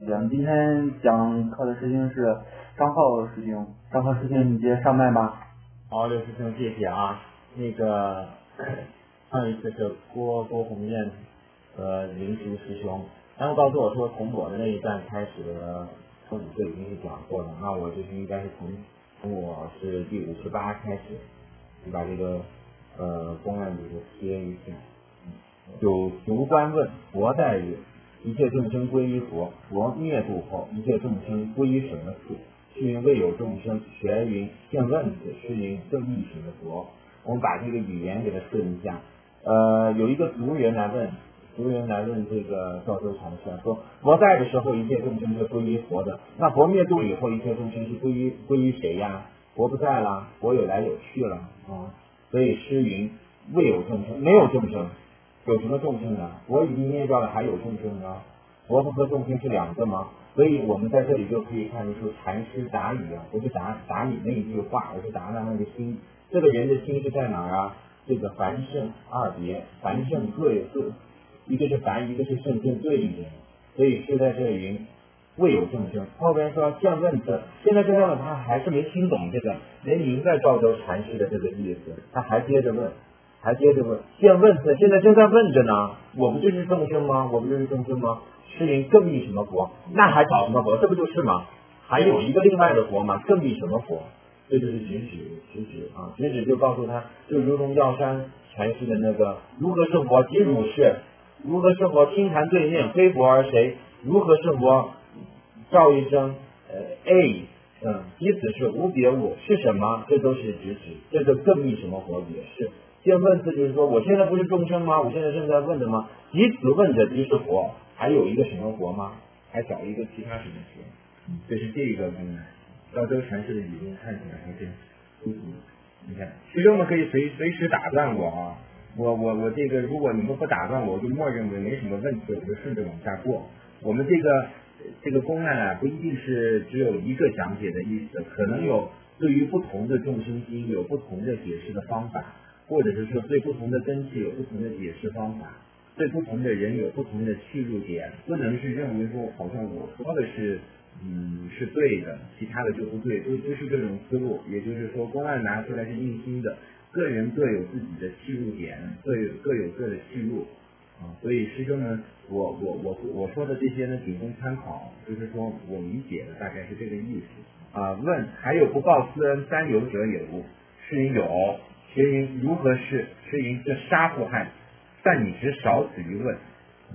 咱们今天讲课的师兄是张浩师兄，张浩师兄你接上麦吧。 好，刘师兄谢谢啊。那个上一次是郭红艳和林叔师兄，他们告诉我说从我的那一段开始从5个已经是讲过了，那我就是应该是从我是第58开始，就把这个公案这个贴一下。有俗观问：佛在日，一切众生归于佛；佛灭度后，一切众生归于什么处？是云未有众生。玄云现问子，是云正义什么佛？我们把这个语言给它顺一下。有一个俗人来问这个赵州禅师说：佛在的时候，一切众生是归于佛的；那佛灭度以后，一切众生是归于谁呀？佛不在了，佛有来有去了啊。所以诗云未有众生，没有众生。有什么众生呢？佛已经灭掉了，还有众生呢？佛和众生是两个吗？所以我们在这里就可以看出禅师答语啊，不是答你那一句话，而是答他那个心。这个人的心是在哪儿啊？这个凡圣二别，凡圣各有各，一个是凡，一个是圣，正对应的。所以是在这里云未有众生。后边说现问子，现在他还是没听懂这个，没明白赵州禅师的这个意思，他还接着问，现问子，现在正在问着呢，我不就是众生吗？是云更立什么佛？那还找什么佛？这不就是吗？还有一个另外的佛吗？更立什么佛？这就是直指啊！直指就告诉他，就如同药山禅师的那个如何是佛，即汝是；如何是佛，清谈对面，非佛而谁？如何是佛？照一声即此是无别物，是什么？这都是直指，这个更立什么佛也是。现问字就是说，我现在不是众生吗？我现在正在问的吗？以此问者即是佛，还有一个什么佛吗？还找一个其他什么佛？这是这个赵州禅师的语音看起来还是你看，师兄们可以随时打断我啊！我这个，如果你们不打断我，就默认为没什么问题，我就顺着往下过。我们这个公案啊，不一定是只有一个讲解的意思，可能有对于不同的众生经有不同的解释的方法。或者是说对不同的根器有不同的解释方法，对不同的人有不同的切入点，不能是认为说好像我说的是对的，其他的就不对，都是这种思路。也就是说，公案拿出来是硬心的，个人各有自己的切入点，各有各的切入啊。所以师兄们，我说的这些呢，仅供参考，就是说我理解的大概是这个意思啊。问还有不报私恩三有者有无？是云有。学云如何是？是云这杀父汉，但你只少此一问，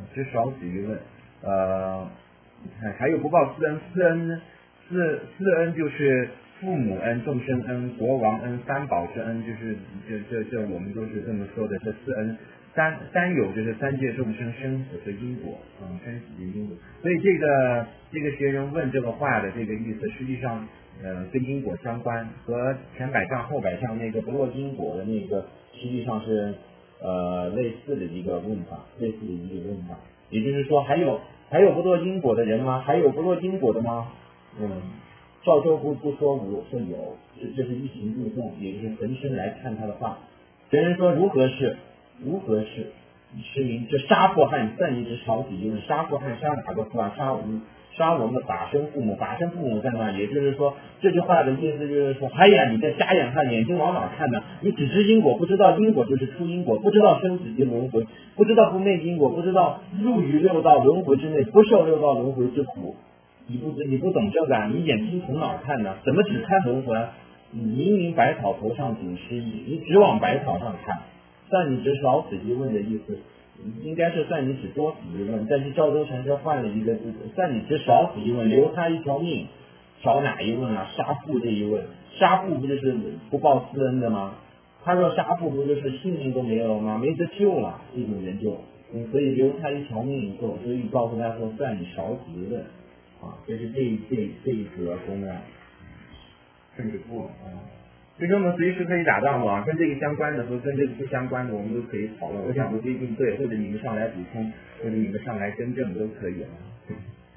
还有不报私恩，私恩就是父母恩、众生恩、国王恩、三宝之恩，就是这我们都是这么说的。这四恩，三有就是三界众生生死和因果，生死的因果。所以这个学人问这个话的这个意思，实际上跟因果相关，和前百丈后百丈那个不落因果的那个实际上是类似的一个问法。也就是说，还有不落因果的人吗？还有不落因果的吗？赵州不说无，说有，这是一行入众，也就是浑身来看他的话。别人说如何是？是云这杀父汉，但你只少几就是杀父汉，杀哪个父啊？杀我们的法身父母在那，也就是说这句话的意思就是说，哎呀，你这瞎眼看，眼睛往哪看呢？你只知因果，不知道因果就是出因果，不知道生死即轮回，不知道不灭因果，不知道入于六道轮回之内，不受六道轮回之苦。你不懂这个，你眼睛从哪儿看呢？怎么只看轮回？明明百草头上顶失意，你只往百草上看。算你只少此一问的意思，应该是算你只多此一问，但是赵州禅师换了一个字，算你只少此一问，留他一条命，少哪一问啊？杀父这一问，杀父不就是不报私恩的吗？他说杀父不就是性命都没有了吗？没得救了，这种人就，所以留他一条命以后，所以告诉他说算你少此一问啊，这是这一则公案，甚至不师兄们随时可以打断我，跟这个相关的和跟这个不相关的，我们都可以讨论。我想不一定对，或者你们上来补充，或者你们上来更正都可以。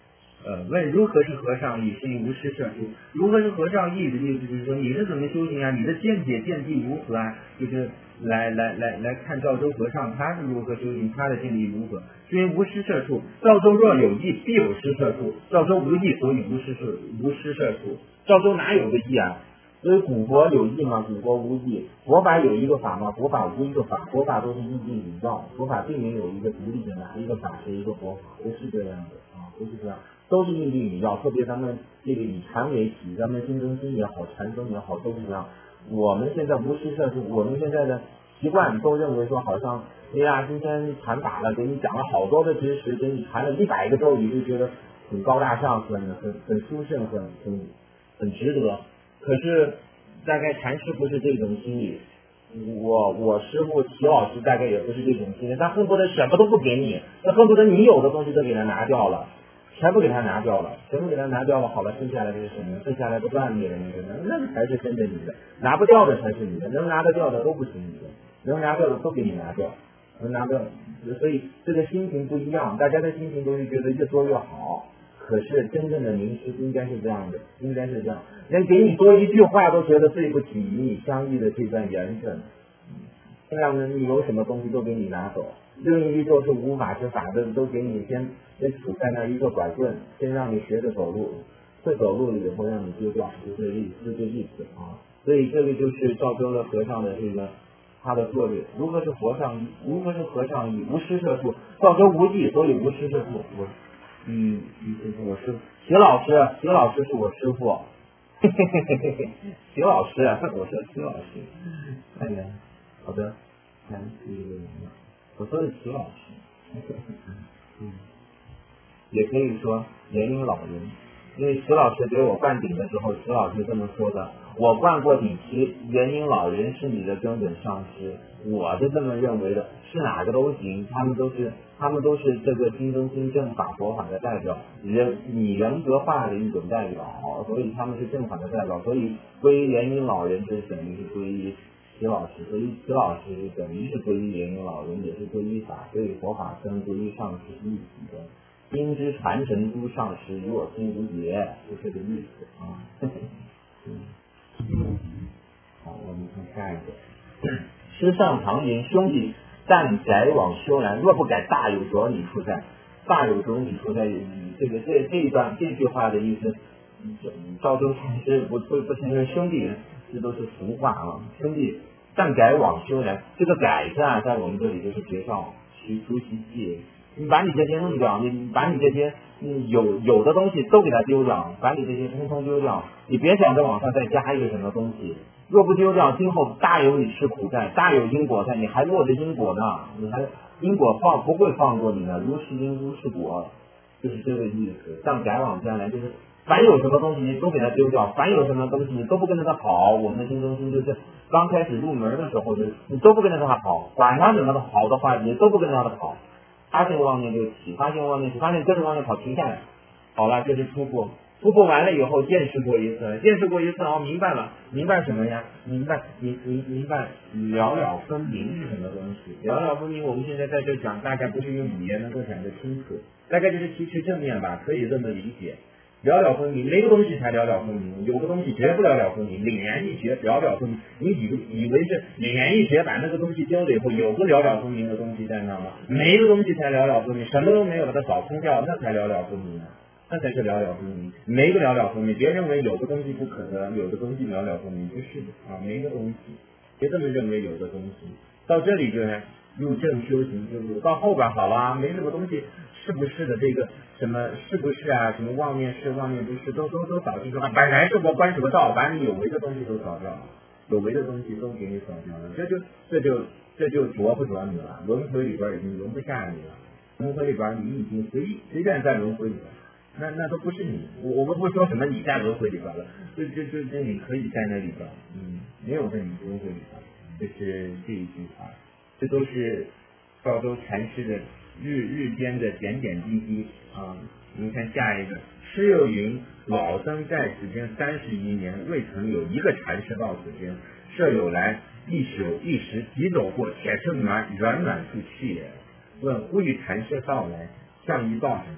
问如何是和尚意，是以无施设处。如何是和尚意的意思就是说你是怎么修行啊？你的见解见地如何啊？就是来看赵州和尚他是如何修行，他的见地如何？是因无施设处。赵州若有意，必有施设处。赵州无意，所以无施设处。赵州哪有个意啊？所以古佛有意吗？古佛无意。佛法有一个法吗？佛法无一个法，佛法都是应境宇照，佛法并没有一个独立的哪一个法是一个佛法，不是这样的啊，不是这样，都是应境宇照。特别咱们这个以禅为体，咱们心中心也好，禅宗也好，都是这样。我们现在无施设处，我们现在的习惯都认为说，好像哎呀，今天禅法了，给你讲了好多的知识，给你谈了100个咒语，就觉得很高大上，很殊胜，很值得。可是大概禅师不是这种心理，我师父齐老师大概也不是这种心理，他恨不得什么都不给你，他恨不得你有的东西都给他拿掉了，全部给他拿掉了，好了，剩下来就是什么？剩下来不断你的那个才是真的你的，拿不掉的才是你的，能拿得掉的都不是你的，能拿掉的都给你拿掉，能拿掉，所以这个心情不一样，大家的心情都是觉得越多越好。可是真正的名师应该是这样的，应该是这样，连给你多一句话都觉得对不起与你相遇的这段缘分。这样呢，你有什么东西都给你拿走，另一座是无法之法的，都给你先杵在那一个拐棍，先让你学着走路，会走路了以后让你丢掉，就这意思啊。所以这个就是赵州的和尚的这个他的策略。如何是和尚意？如何是和尚意？无施设处。赵州无意，所以无施设处。我师徐老师是我师傅，徐老师，我说徐老师，哎呀，好的，我说的徐老师，也可以说年龄老人，因为徐老师给我灌顶的时候，徐老师这么说的，我灌过顶期，元婴老人是你的根本上师，我是这么认为的，是哪个都行，他们都是这个心中心正法佛法的代表，你人格化的一种代表，所以他们是正法的代表，所以归于元婴老人就是等于是归于徐老师，所以徐老师等于是归于元婴老人，也是归于法，所以佛法跟归于上师一起的。因之传承诸上师，若心无解，就这个意思啊。好，我们看下一个。师上堂言：兄弟，但改往修然，若不改，大有着你出在。大有着你出在，这一段这句话的意思，赵州禅师不承认兄弟人，这都是俗话啊。兄弟，但改往修然，这个改字啊，在我们这里就是绝招，除其戒。你把你这些弄掉，你把你这些有的东西都给它丢掉，把你这些通通丢掉，你别想着往上再加一个什么东西。若不丢掉，今后大有你吃苦在，大有因果在，你还落着因果呢，你还因果不会放过你呢，如是因如是果，就是这个意思。像改往将来，就是凡有什么东西你都给它丢掉，凡有什么东西你都不跟着它跑。我们的心中心就是刚开始入门的时候，就是你都不跟着它跑，管它怎么跑的话，你都不跟着它跑。发现妄念就起，发现妄念起，发现跟着妄念跑，停下来，好了，这是初步。初步完了以后，见识过一次，明白了，明白什么呀？明白了了分明是什么东西？了了分明，我们现在在这讲，大概不是用语言能够讲得清楚，大概就是提取正面吧，可以这么理解。了了分明，哪个东西才了了分明？有个东西绝不了了分明，凛然一绝，了了分明。你以为是凛然一绝，把那个东西丢了以后，有个了了分明的东西在那吗？没个东西才了了分明，什么都没有，把它扫空掉，那才了了分明啊，那才是了了分明。没个了了分明，别认为有个东西不可得，有的东西了了分明，不是的啊，没个东西，别这么认为有的东西。到这里就是入正修行之路，到后边好了，没什么东西。是不是的这个什么是不是啊？什么妄念是妄念不是，都扫清楚了。本来是我关什么道，把你有为的东西都扫掉了，有为的东西都给你扫掉了，这就着不着你了？轮回里边已经容不下你了，轮回里边你已经随便在轮回里边，那都不是你。我们不说什么你在轮回里边了，就你可以在那里边，没有在你轮回里边，这是这一句话，这都是赵州禅师的。日间的点点滴滴啊！你看下一个，师又云：老僧在此间31年，未曾有一个禅师到此间。舍友来，一宿一时急走过，且乘软暖处去也。问忽遇禅师到来，向一道什么？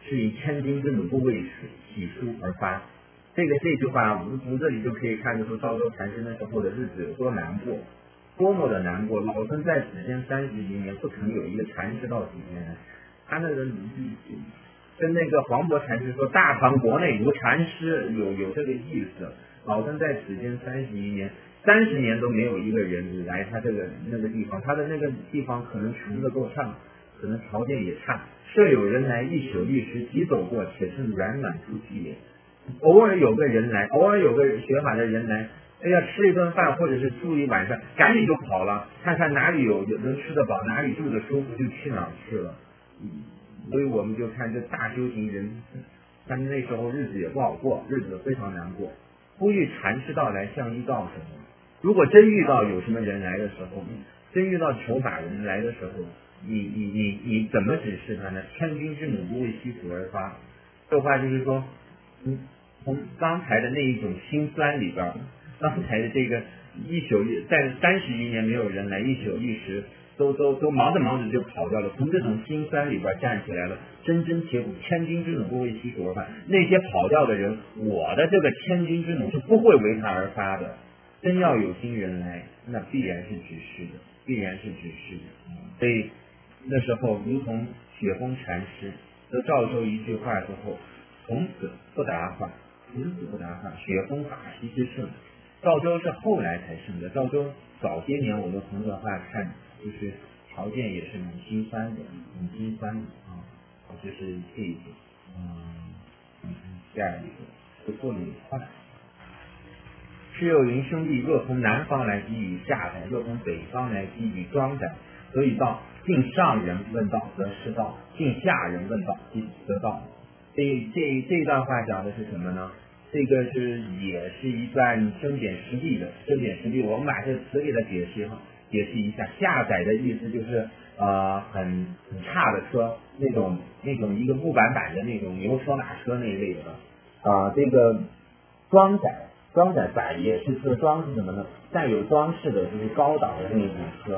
是以千金之母不为洗漱而发。这句话，我们从这里就可以看得出赵州禅师那时候的日子有多难过，多么的难过。老僧在此间30余年，不曾有一个禅师到几年来。他那个跟那个黄渤禅师说大唐国内无禅师有这个意思。老僧在此间30余年，30年都没有一个人来他那个地方，他的那个地方可能穷得够呛，可能条件也差。设有人来一宿一时，即走过，且是软软出去也。偶尔有个人来，偶尔有个学法的人来，哎呀，吃一顿饭或者是住一晚上，赶紧就跑了，看看哪里有能吃得饱，哪里住得舒服，就去哪儿去了。所以我们就看这大修行人，他们那时候日子也不好过，日子非常难过。呼吁禅师到来，向依告什么？如果真遇到有什么人来的时候，真遇到求法人来的时候，你怎么指示他呢？千金之母不为惜福而发。这话就是说，从刚才的那一种心酸里边，刚才的这个在30余年没有人来，一宿一时都忙着就跑掉了。从这种心酸里边站起来了，真切苦，千金之母不为惜福而发。那些跑掉的人，我的这个千金之母是不会为他而发的。真要有心人来，那必然是指示的。所以那时候，如同雪峰禅师得赵州一句话之后，从此不答话，雪峰法席之盛。赵州是后来才盛的，赵州早些年我们从这话看，就是条件也是蛮心酸的啊。就是这一点，第二个不过于快。是有云兄弟，若从南方来给予下载，若从北方来给予装载，所以道尽上人问道得失道，尽下人问道即得道。这段话讲的是什么呢？这个也是一段增减实地的我们把这词给它解释一下。下载的意思就是很差的车，那种一个木板的那种牛车马车那一类的这个装载载也是车，装是什么呢？带有装饰的，就是高档的那种车，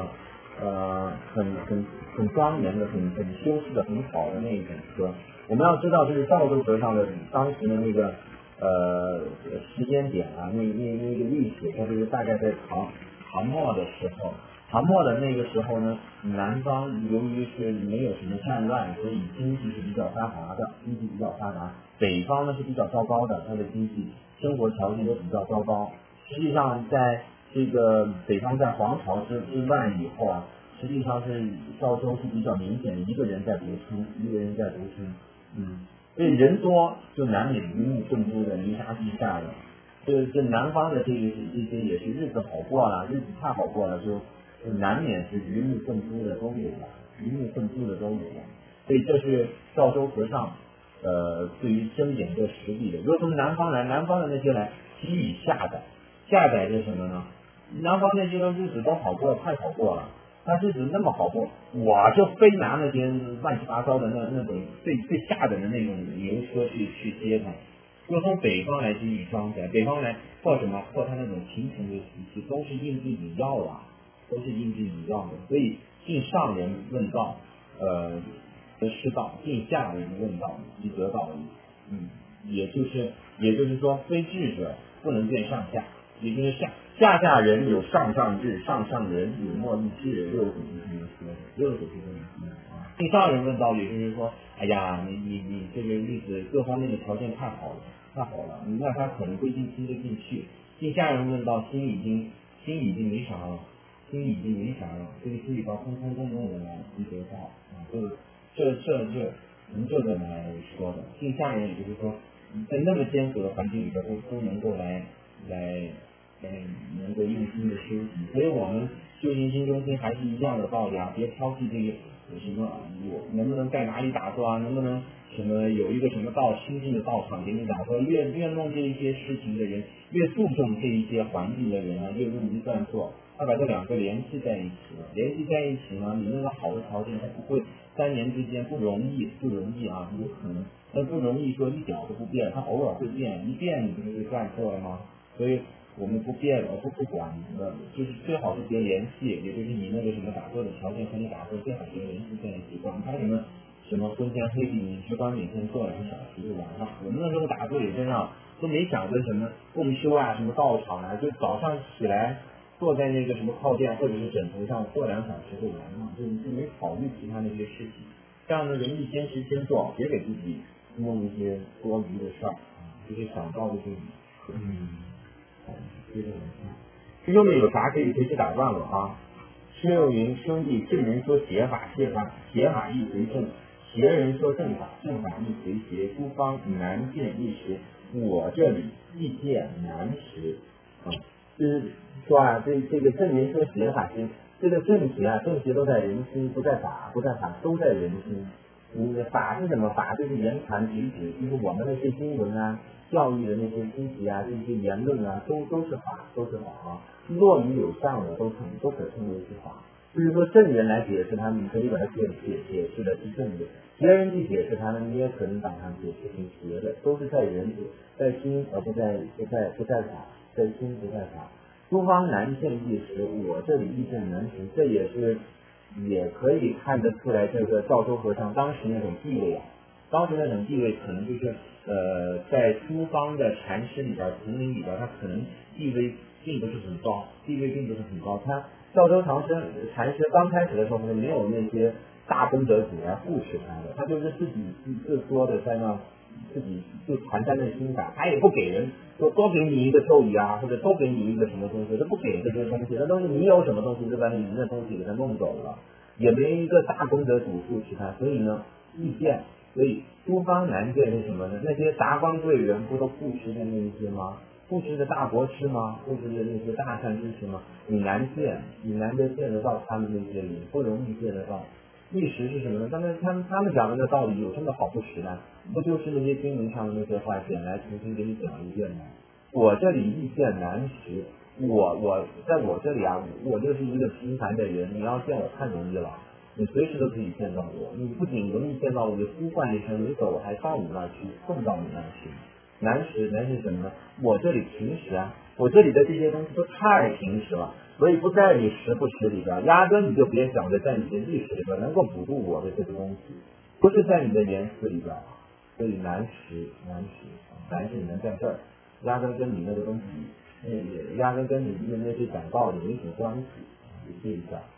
很庄严的，很修饰的很好的那一种车。我们要知道，就是赵州和尚的当时的那个时间点啊，那个历史，它就是大概在唐末的时候。唐末的那个时候呢，南方由于是没有什么战乱，所以经济是比较发达。北方呢是比较糟糕的，它的经济生活条件都比较糟糕。实际上，在这个北方在黄巢之乱以后啊，实际上是赵州是比较明显的一个人在独撑。所以人多就难免鱼目混珠的，泥沙俱下的。这南方的这些也是日子好过了，日子太好过了，就难免是鱼目混珠的都有了。所以这是赵州和尚对于增减这实力的。如果从南方来，南方的那些来给予下载是什么呢？南方那些的日子都好过，太好过了。他日子那么好过，我就非拿那些乱七八糟的那种最下等的那种牛车去接他。若从北方来给予装载，北方来或什么或他那种贫穷的时期，都是应制以要的，所以尽上人问道，得失道；尽下人问道，即得道。也就是说，非智者不能见上下，也就是下人有上智，上人有莫逆智，六祖是这么说的。尽上人问道，也就是说，哎呀，你这个日子各方面的条件太好了，那他可能不一定听得进去。尽下人问道，心已经没啥了，这个心里边空空的来即得道从这个来说的。尽下人也就是说，在那么艰苦的环境里边都能够来能够用心的修行。所以我们修行新中心还是一样的道理啊，别挑剔这个什么我能不能在哪里打坐啊，能不能什么有一个什么清净的道场给你打坐，越弄这一些事情的人，越注重这一些环境的人啊，越容易断错。他把这两个联系在一起呢，你那个好的条件它不会3年之间不容易啊，有可能但不容易说一点都不变，它偶尔会变，一变你不是断错了吗？所以我们不变了，不管的，就是最好是别联系，也就是你那个什么打坐的条件和你打坐最好别联系在一起，管他什么什么昏天黑地，你只管每天做2小时就完了。我们那时候打坐也这样，都没想着什么共修啊，什么道场啊，就早上起来坐在那个什么靠垫或者是枕头上做2小时就完了，就没考虑其他那些事情。这样的人一先时先做，别给自己弄一些多余的事儿，这些想到的就接着师兄们有啥可以随时打断我啊？师友云兄弟，正人说邪法，邪法亦随正；邪人说正法，正法亦随邪。诸方难见一时，我这里亦见难时。就是说啊，这个正人说邪法心，这个正邪啊，正邪都在人心，不在法，都在人心。法是什么？法就是言传举止，就是我们那些经文啊、教育的那些书籍啊、这些言论啊，都是法啊。落于有上的都可称为是法。就是说正人来解释他们，你可以把它解释的是正的；邪人去解释他们，你也可能把它解释成邪的，都是在人在心而不在法，在心不在法。诸方难见一时，我这里亦见难时，这也可以看得出来，这个赵州和尚当时那种地位啊，当时那种地位可能就是在诸方的禅师里边、丛林里边，他可能地位并不是很高。他赵州禅师刚开始的时候，没有那些大功德主来护持他的，他就是自己自说的在那自己就传他的心法，他也不给人说多给你一个咒语啊，或者多给你一个什么东西，都不给这些东西，那东西你有什么东西就把你的东西给他弄走了，也没一个大功德主护持他，所以呢意见，所以诸方难见是什么呢？那些达官贵人不都护持的那一些吗？护持的大国师吗？护持的那些大善知识吗？你难得见得到他们那些人，不容易见得到。一时是什么呢？他们讲的那道理有什么好不实的？不就是那些经文上的那些话，简来重新给你讲一遍吗？我这里意见难实，我在我这里啊，我就是一个平凡的人，你要见我太容易了，你随时都可以见到我，你不仅容易见到我，你呼唤一声，你走我还到你那儿去，送到你那儿去。难是什么呢？我这里平时啊，我这里的这些东西都太平时了，所以不在你实不实里边，压根你就别想着在你的意识里边能够补助我的这个东西，不是在你的言辞里边，所以难是你能在这儿，压根跟你那个东西，压根跟你那些讲道理没什么关系，这一下。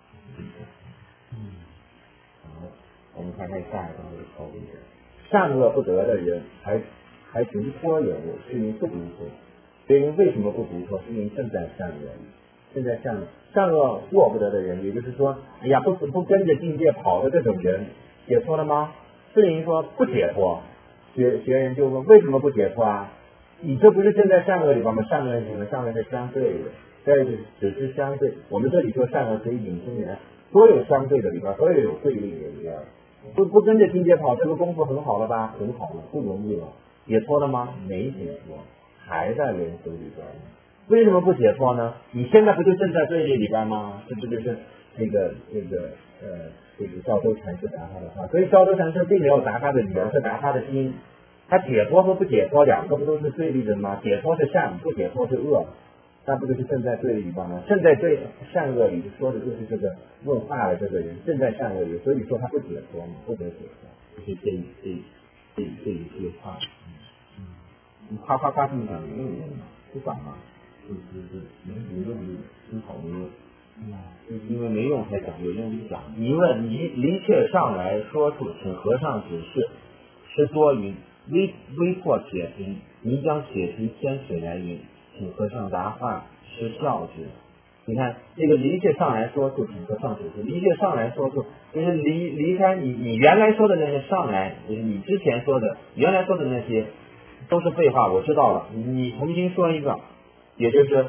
好，我们看看下一个考虑者，善恶不得的人还独脱有，是因不独脱。所以为什么不独脱？是因正在善恶，善恶过不得的人，也就是说，哎呀，不跟着境界跑的这种人，解脱了吗？是因说不解脱。学人就问，为什么不解脱啊？你这不是正在善恶里边吗？善恶是什么？善恶是相对的，再一个只是相对。我们这里说善恶可以引申人，所有相对的里边，所有有对立的里边，不跟着境界跑，这个功夫很好了吧？很好了，不容易了。解脱了吗？没解脱，还在轮回里边。为什么不解脱呢？你现在不就正在对立里边吗？这就是这个赵州禅师答他的话。所以赵州禅师并没有答他的理由，是答他的心。他解脱和不解脱两个不都是对立的吗？解脱是善，不解脱是恶，那不就是正在对立里边吗？正在对善恶里说的就是这个问话的这个人正在善恶里，所以说他不解脱嘛，不得解脱，就是这一句话。你夸这么讲没有用嘛？不管嘛，没用思考没用，就是因为没用才讲，有用就讲。你问离却上来说处，请和尚指示，是多云微破铁瓶，你将铁瓶天水来云，请和尚答话，是笑之。你看这个离却上来说处，请和尚指示，离却上来说处，就是离开你原来说的那些上来，就是你之前说的原来说的那些。都是废话，我知道了。你重新说一个，也就是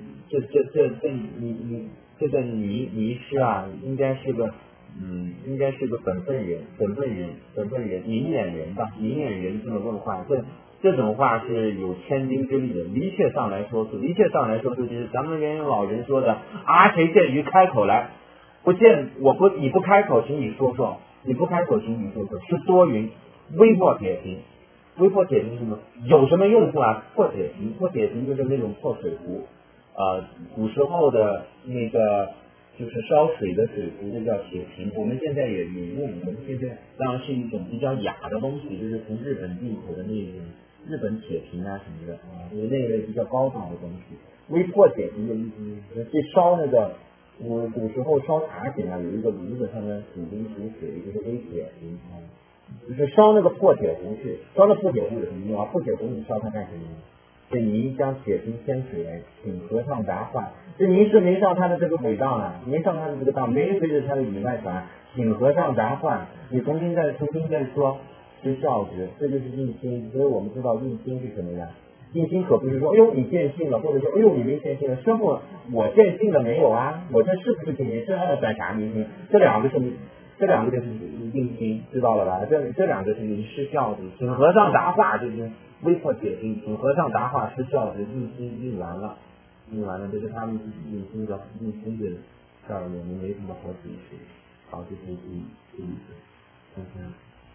你是啊，应该是个本分人，明眼人吧，明眼人这么问话，这种话是有千斤之力的。离却上来说出，就是咱们原有老人说的啊，谁见于开口来，你不开口，请你说说，是多云微破铁瓶。微破铁瓶是什么？有什么用处啊？破铁瓶就是那种破水壶。古时候的那个就是烧水的水壶，这叫铁瓶。我们现在也用，我们现在当然是一种比较雅的东西，就是从日本进口的那种日本铁瓶啊什么的啊，就是那类比较高档的东西。微破铁瓶的意思是烧那个，古时候烧茶井啊，有一个炉子上面煮冰煮水，就是微铁瓶啊，就是烧那个破铁壶去。烧那破铁壶有什么用啊？破铁壶你烧它干什么？这您将铁瓶添水来，请和尚答话。这您是没上他的这个轨道啊，没上他的这个当，没随着他的语外传，请和尚答话。你重新再说，是孝子，这就是印心。所以我们知道印心是什么呀？印心可不是说，哎呦你见性了，或者说哎呦你没见性了，师傅我见性了没有啊？我这是不是见性？这还算啥明星？这两个就是印心，知道了吧？这两个是是孝子，请和尚答话，就是微破铁瓶，请和尚答话是孝子，印心印完了，这是他们印心的事儿，我们没什么好解释。好，这是第一个，看看，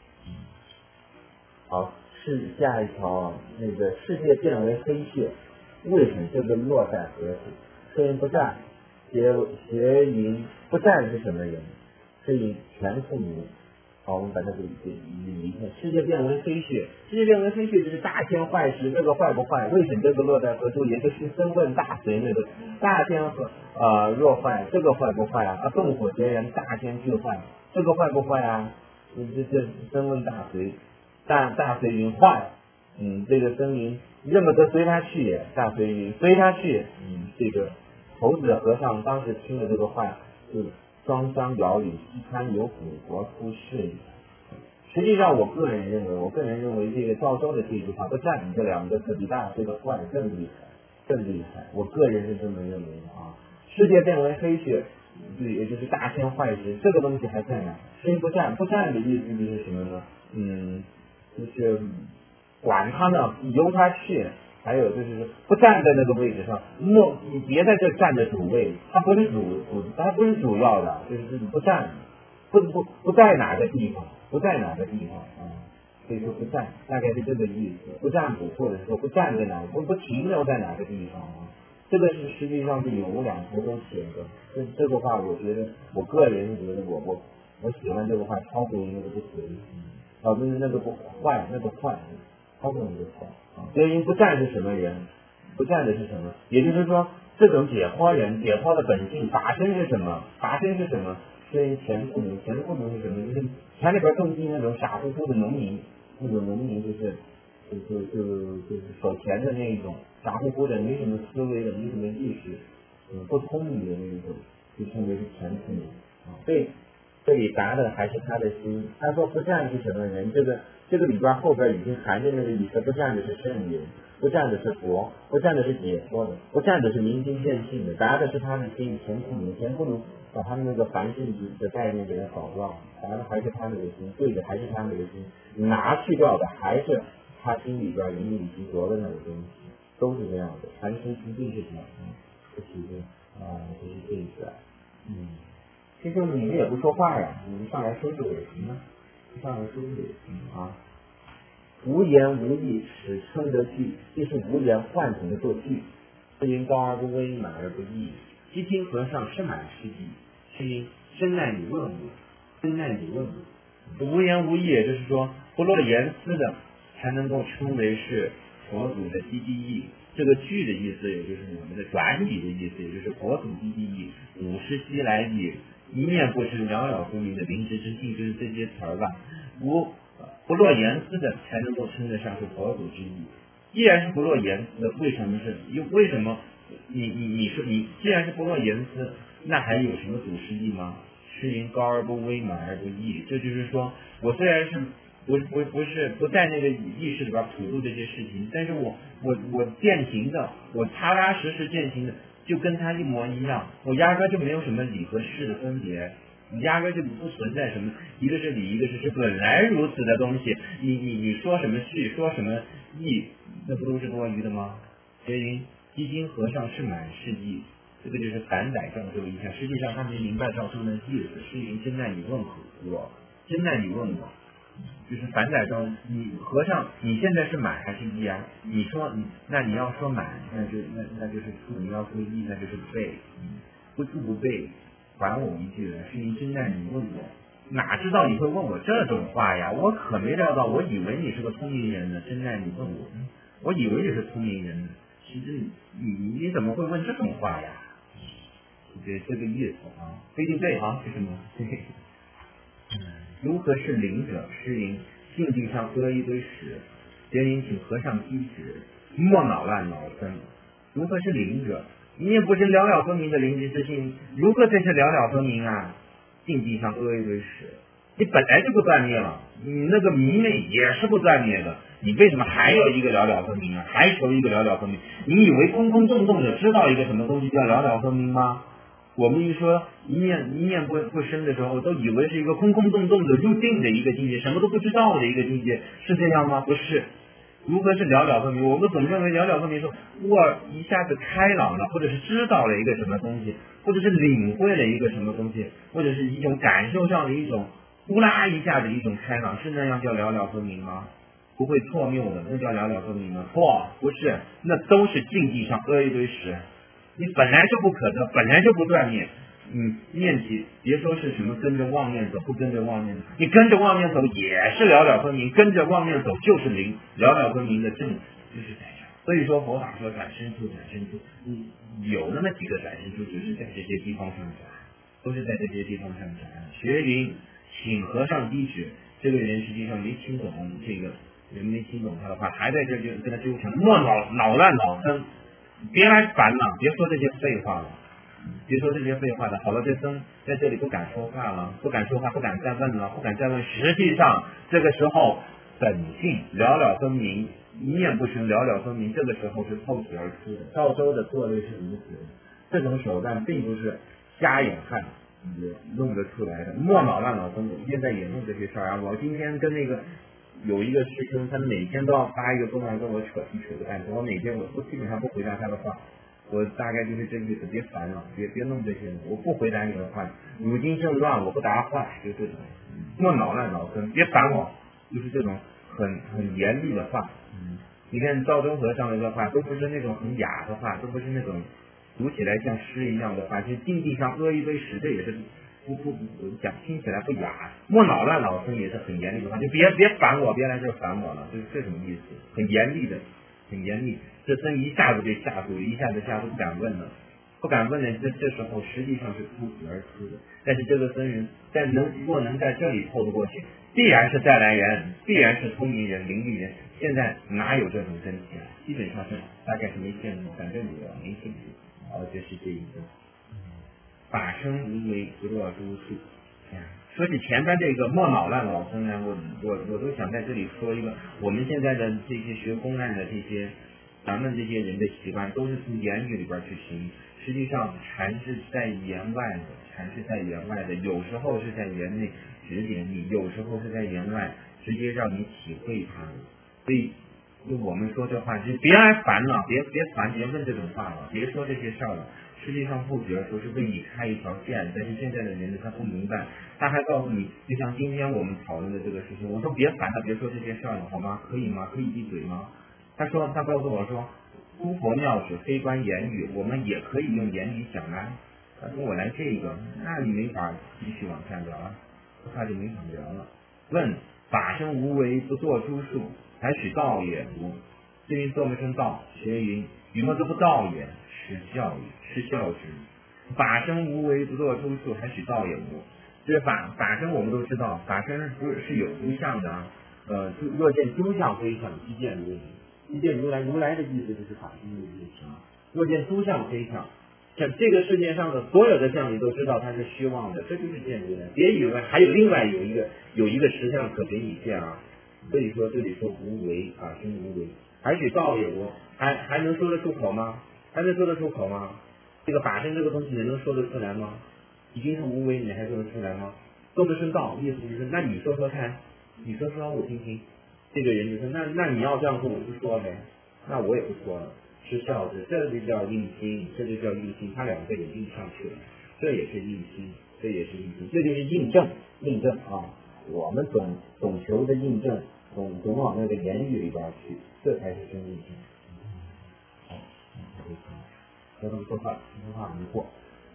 好，是下一条，那个世界变为黑血，为什么这个落在何处？是因不战，邪淫不战是什么人？是以全父母。好，我们把它给理一下。世界变为黑血，世界变为黑血就是大天坏时，这个坏不坏？为什么这个落在何处？也就是身问大随那个大天若坏，这个坏不坏啊？动火劫人，大天俱坏，这个坏不坏啊？这身问大随，大随云坏，这个森林认不得随他去也，大随云随他去，这个猴子和尚当时听了这个话，就双双摇铃，西川有虎，国出是。实际上，我个人认为这个赵州的这句话不占这两个字比大随的坏更厉害。我个人是这么认为的啊。世界变为黑血，也就是大天坏时，这个东西还在哪？心不占的意思就是什么呢？就是管他呢，由他去。还有就是不站在那个位置上，你别在这站着主位，它不是主要的，就是不站，不在哪个地方，所以说不站，大概是这个意思，不占卜或者说不站在哪，不停留在哪个地方啊。这个是实际上是有两头都写的，这个话我觉得，我个人觉得我喜欢这个话，超过那个不随，那个不坏，超过那个坏。原因不占是什么人？不占的是什么？也就是说，这种解剖人，解剖的本性法身是什么？是前父母是什么？就是田里边种地那种傻乎乎的农民，就是手田的那种傻乎乎的，没什么思维的，没什么意识，不聪明的那种，就称为是前父母。对，这里答的还是他的心。他说不占是什么人？这个里边后边已经含着那个意思，不占的是圣人，不占的是佛，不占的是解脱的，不占的是明心见性的，答的是他的心。前父母把他们那个凡圣的概念给他搞乱了，答的还是他那个心，对的还是他那个心，拿去掉的还是他心里边隐隐执着的那个东西，都是这样的。凡身实际是什么？这是这个，其实你们也不说话呀，你们上来收拾也行啊。无言无义，使称得句，就是无言换成的做句。是因高而不威，满而不义。基听和尚是满世纪，是因真奈你问我。无言无义，也就是说不落言思的，才能够称为是佛祖的基地义。这个句的意思，也就是我们的转语的意思，也就是佛祖基地义。五师西来意，一面不是寥寥分明的灵芝之性，就是这些词儿吧。不落言思的，才能够称得上是佛祖之意。既然是不落言思的，为什么你说你既然是不落言思，那还有什么祖师意吗？是因高而不威，满而不义。这就是说，我虽然是不在那个意识里边普度这些事情，但是我践行的，我踏踏实实践行的，就跟他一模一样，我压根就没有什么理和事的分别。你压根就不存在什么一个是理，一个是事，本来如此的东西，你说什么事，说什么义，那不都是多余的吗？所以基金和尚是满世纪，这个就是反载赵州一下。实际上他没明白赵州的意思，是因真奈你问我，就是反载赵你和尚，你现在是满还是义啊？你说那你要说满，那就是处；你要说义，那就是背，不处不背。 还我一句，是因真奈你问我。哪知道你会问我这种话呀？我可没料到，我以为你是个聪明人呢，真奈你问我，我以为你是聪明人呢，其实你怎么会问这种话呀？这个意思啊，不一定对啊，是什么？对。如何是灵者？诗云：镜壁上搁一堆屎，别人请和尚击指，莫恼乱老僧。如何是灵者？你也不是了了分明的灵之自信，如何才是了了分明啊？镜壁上搁一堆屎，你本来就不断灭了，你那个迷昧也是不断灭的，你为什么还有一个了了分明啊？还求一个了了分明？你以为空空洞洞的知道一个什么东西叫了了分明吗？我们一说一念不生的时候，都以为是一个空空洞洞的入定的一个境界，什么都不知道的一个境界，是这样吗？不是。如何是了了分明？我们总认为了了分明说，我一下子开朗了，或者是知道了一个什么东西，或者是领会了一个什么东西，或者是一种感受上的一种呼啦一下的一种开朗，是那样叫了了分明吗？不会错谬的，那叫了了分明吗？错，不是，那都是境地上搁一堆屎。你本来就不可得，本来就不断灭。念起，别说是什么跟着妄念走，不跟着妄念走，你跟着妄念走也是了了分明，跟着妄念走就是灵，了了分明的正就是在这。所以说佛法说转身处，有那么几个转身处，就是在这些地方上转，都是在这些地方上转。学云请和尚击指，这个人实际上没听懂这个人没听懂他的话，还在这就跟他纠缠，莫恼乱老僧，别来烦了，别说这些废话了。别说这些废话的，好了，这僧在这里不敢说话了，不敢说话，不敢再问了，不敢再问。实际上，这个时候本性了了分明，一念不生，了了分明。这个时候是透体而出的。赵州的作为是如此，这种手段并不是瞎眼看弄得出来的。莫恼乱老僧，现在也弄这些事儿啊。我今天跟那个有一个师兄，他每天都要发一个公文跟我扯个蛋，我每天我基本上不回答他的话。我大概就是这意思，别烦了，别弄这些了，我不回答你的话，如今正乱，我不答话，就这种，莫恼乱老僧，别烦我，就是这种很严厉的话。你看赵州和尚的话，都不是那种很雅的话，都不是那种读起来像诗一样的话，就境地上搁一堆屎，这也是不讲听起来不雅。莫恼乱老僧也是很严厉的话，就别烦我，别来这烦我了，就是这种意思，很严厉的。很严厉，这僧一下子就吓住，一下子不敢问了，不敢问了。这时候实际上是出体而出的，但是这个僧人若能在这里透得过去，必然是再来人，必然是聪明人、灵力人。现在哪有这种真体啊？基本上是大概是没见过，反正我没兴趣。就是这一个法身无为，不落诸数。说起前边这个莫恼乱老僧呢，我都想在这里说一个，我们现在的这些学公案的这些咱们这些人的习惯，都是从言语里边去行。实际上禅是在言外的，有时候是在言内指点你，有时候是在言外直接让你体会它。所以就我们说这话，就别来烦了，别烦，别问这种话了，别说这些事儿了。实际上不觉得说是为你开一条线，但是现在的人呢，他不明白，他还告诉你，就像今天我们讨论的这个事情，我说别烦他，别说这些事儿了，好吗？可以吗？可以闭嘴吗？他告诉我说，诸佛妙旨非关言语，我们也可以用言语讲啊。他说我来这个，那你没法继续往下聊了，他就没法聊了。问法身无为，不作诸数，还许道也无？至于作没生道，学云与莫这不道也，失教之。法身无为，不作诸数，还许道也无？这法身我们都知道，法身不是有诸相的啊。若见诸相非相，即见如来。即见如来，如来的意思就是法身的意思啊。若见诸相非相，像这个世界上的所有的相，你都知道它是虚妄的，这就是见如来。别以为还有另外有一个实相可给你见啊。所以说这里说无为，法身无为，还许道也无，还能说得出口吗？还能说得出口吗？这个法身这个东西你能说得出来吗？已经是无为，你还说得出来吗？说得出道，意思就是那你说说看，你说说我听听。这个人就说那你要这样说我不说呗，那我也不说了，失效之，这就叫印心，他两个也印上去了，这也是印心，这就是印证啊。我们总求的印证，总往那个言语里边去，这才是真印证。好，说话迷惑。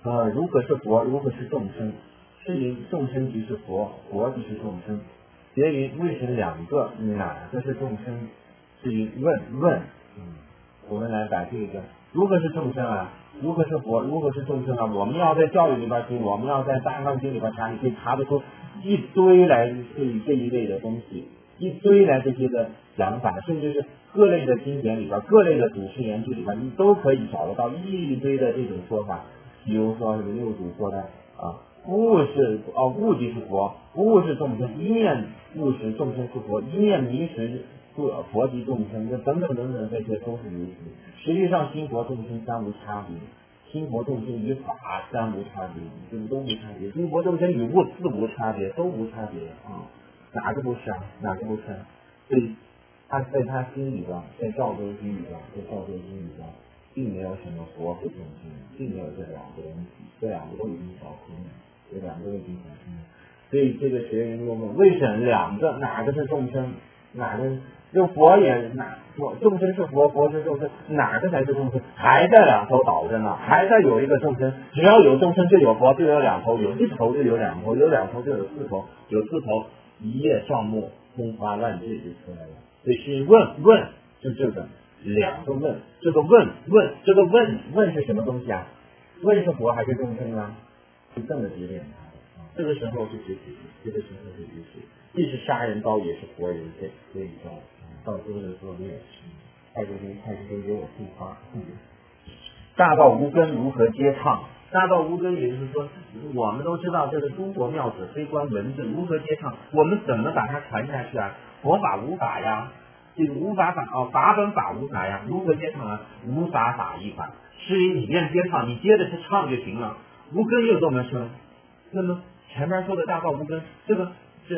如何是佛，如何是众生？是因众生即是佛，佛即是众生。别于为什么两个，哪个是众生？是因问。我们来把这个如何是众生啊？如何是佛？如何是众生啊？我们要在教育里边听，我们要在大藏经里边查，你可以查得出一堆来这一类的东西，一堆来这些的讲法，甚至是各类的经典里边，各类的祖师研究里边，你都可以找得到一堆的这种说法。比如说什么六祖说的啊，物即是佛，物是众生，一念物时众生是佛，一念迷时佛即众生，这等等，这些都是如此。实际上，心佛众生三无差别，心佛众生与法三无差别，这个都无差别。心佛众生与物自无差别，都无差别啊，哪个不是啊？哪个不是？所以他在他心里边，在赵州经里边，并没有什么佛和众生，并没有这两个东西，这两个都已经搞空了，这两个都已经搞空了。所以这个学员又问：为什么两个哪个是众生？哪个就佛也众生是佛，佛是众生，哪个才是众生？还在两头倒着呢，还在有一个众生。只要有众生就有佛，就有两头，有一头就有两头，有两头就有四头，有四头一叶障目，风花乱坠就出来了。所以是问就这个两个问，这个问是什么东西啊？问是佛还是众生啊？是这么指点他的。这个时候是指使，这个时候是指使，既是杀人刀，也是活人剑。所以说，到最后的时候你也是，太师兄给我触发。大道无根，如何接唱？大道无根，也就是说，我们都知道这个中国妙子非观文字，如何接唱？我们怎么把它传下去啊？佛法无法呀，这个无法法本法无法呀，如何接唱啊？无法法一法，是因你愿接唱，你接的是唱就行了。无根又怎么说？那么前面说的大道无根，这个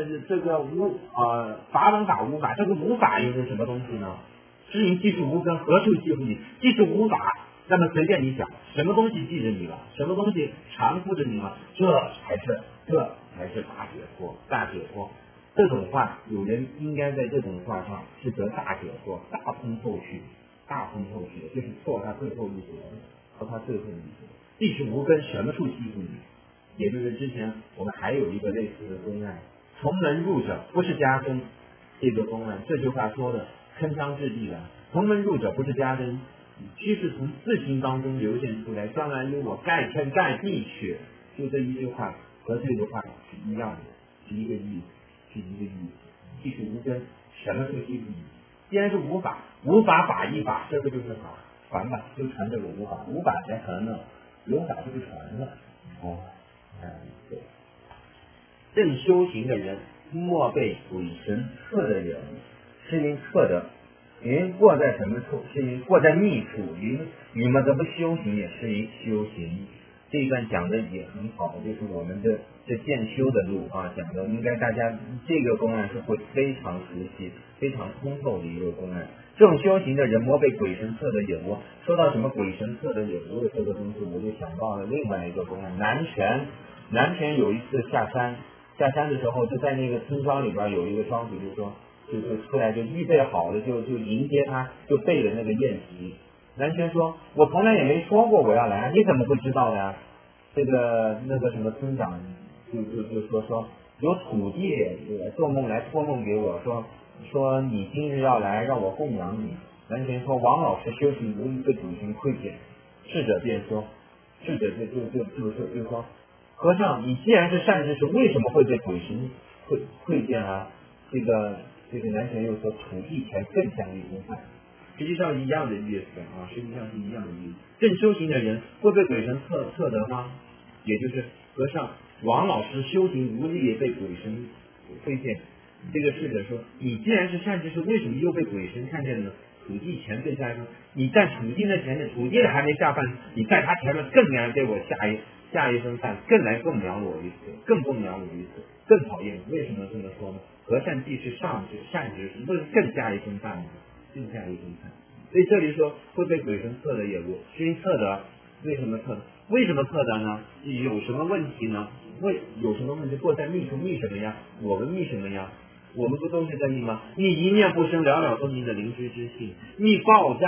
法本法无法，这个无法又是什么东西呢？是因既是无根，何处记住你？既是无法，那么随便你想，什么东西记着你了？什么东西缠缚着你了？这才是大解脱，大解脱。这种话，有人应该在这种话上是得大解脱、大通透去的，就是做他最后一组，和他最后一组。既是无根，什么处记住你？也就是之前我们还有一个类似的公案，从门入者不是加增，这个公案这句话说的铿锵之地了。从门入者不是加增，须是从自心当中流现出来，将来由我盖天盖地去。就这一句话和这句话是一样的，是一个意思。既是无根，什么处记住你？既然是无法法一法，这个就是法，传吧，就传这个无法才传呢，有法就不传了。对，正修行的人，莫被鬼神测的人，是因测的。云过在什么处？是因过在密处。云们怎么修行也是因修行。这一段讲的也很好，就是我们的这渐修的路啊，讲的应该大家这个公案是会非常熟悉、非常通透的一个公案。这种修行的人莫被鬼神测的引窝。说到什么鬼神测的引窝的这个东西，我就想到了另外一个公案。南泉有一次下山的时候，就在那个村庄里边有一个庄主就说，就出来就预备好了，就迎接他，就备了那个宴席。南泉说：“我从来也没说过我要来，你怎么会知道的呀？”那个什么村长就说有土地做梦来托梦给我说你今日要来，让我供养你。南泉说：“王老师修行无一个主行亏欠。”侍者便说，侍者就说：“和尚，你既然是善知识，为什么会被鬼神窥见啊？”这个南泉又说：“土地前更像一宗饭。”实际上一样的意思啊，实际上是一样的意思。正修行的人会被鬼神测得吗？也就是和尚王老师修行无力被鬼神窥见。这个侍者说：“你既然是善知识，为什么又被鬼神看见呢？土地前更下一分，你在土地那前面，土地还没下饭，你在他前面更来给我下一份饭，更来供养我一次，更供养我一次，更讨厌。为什么这么说呢？和善既是善知识，不是更下一份饭吗？更下一份饭。所以这里说会被鬼神测的也不是因测的，为什么测的？为什么测的呢？有什么问题呢？有什么问题？过在密处密什么呀？我们密什么呀？我们不都是在密吗？你一念不生，了了分明的灵知之性，密报驾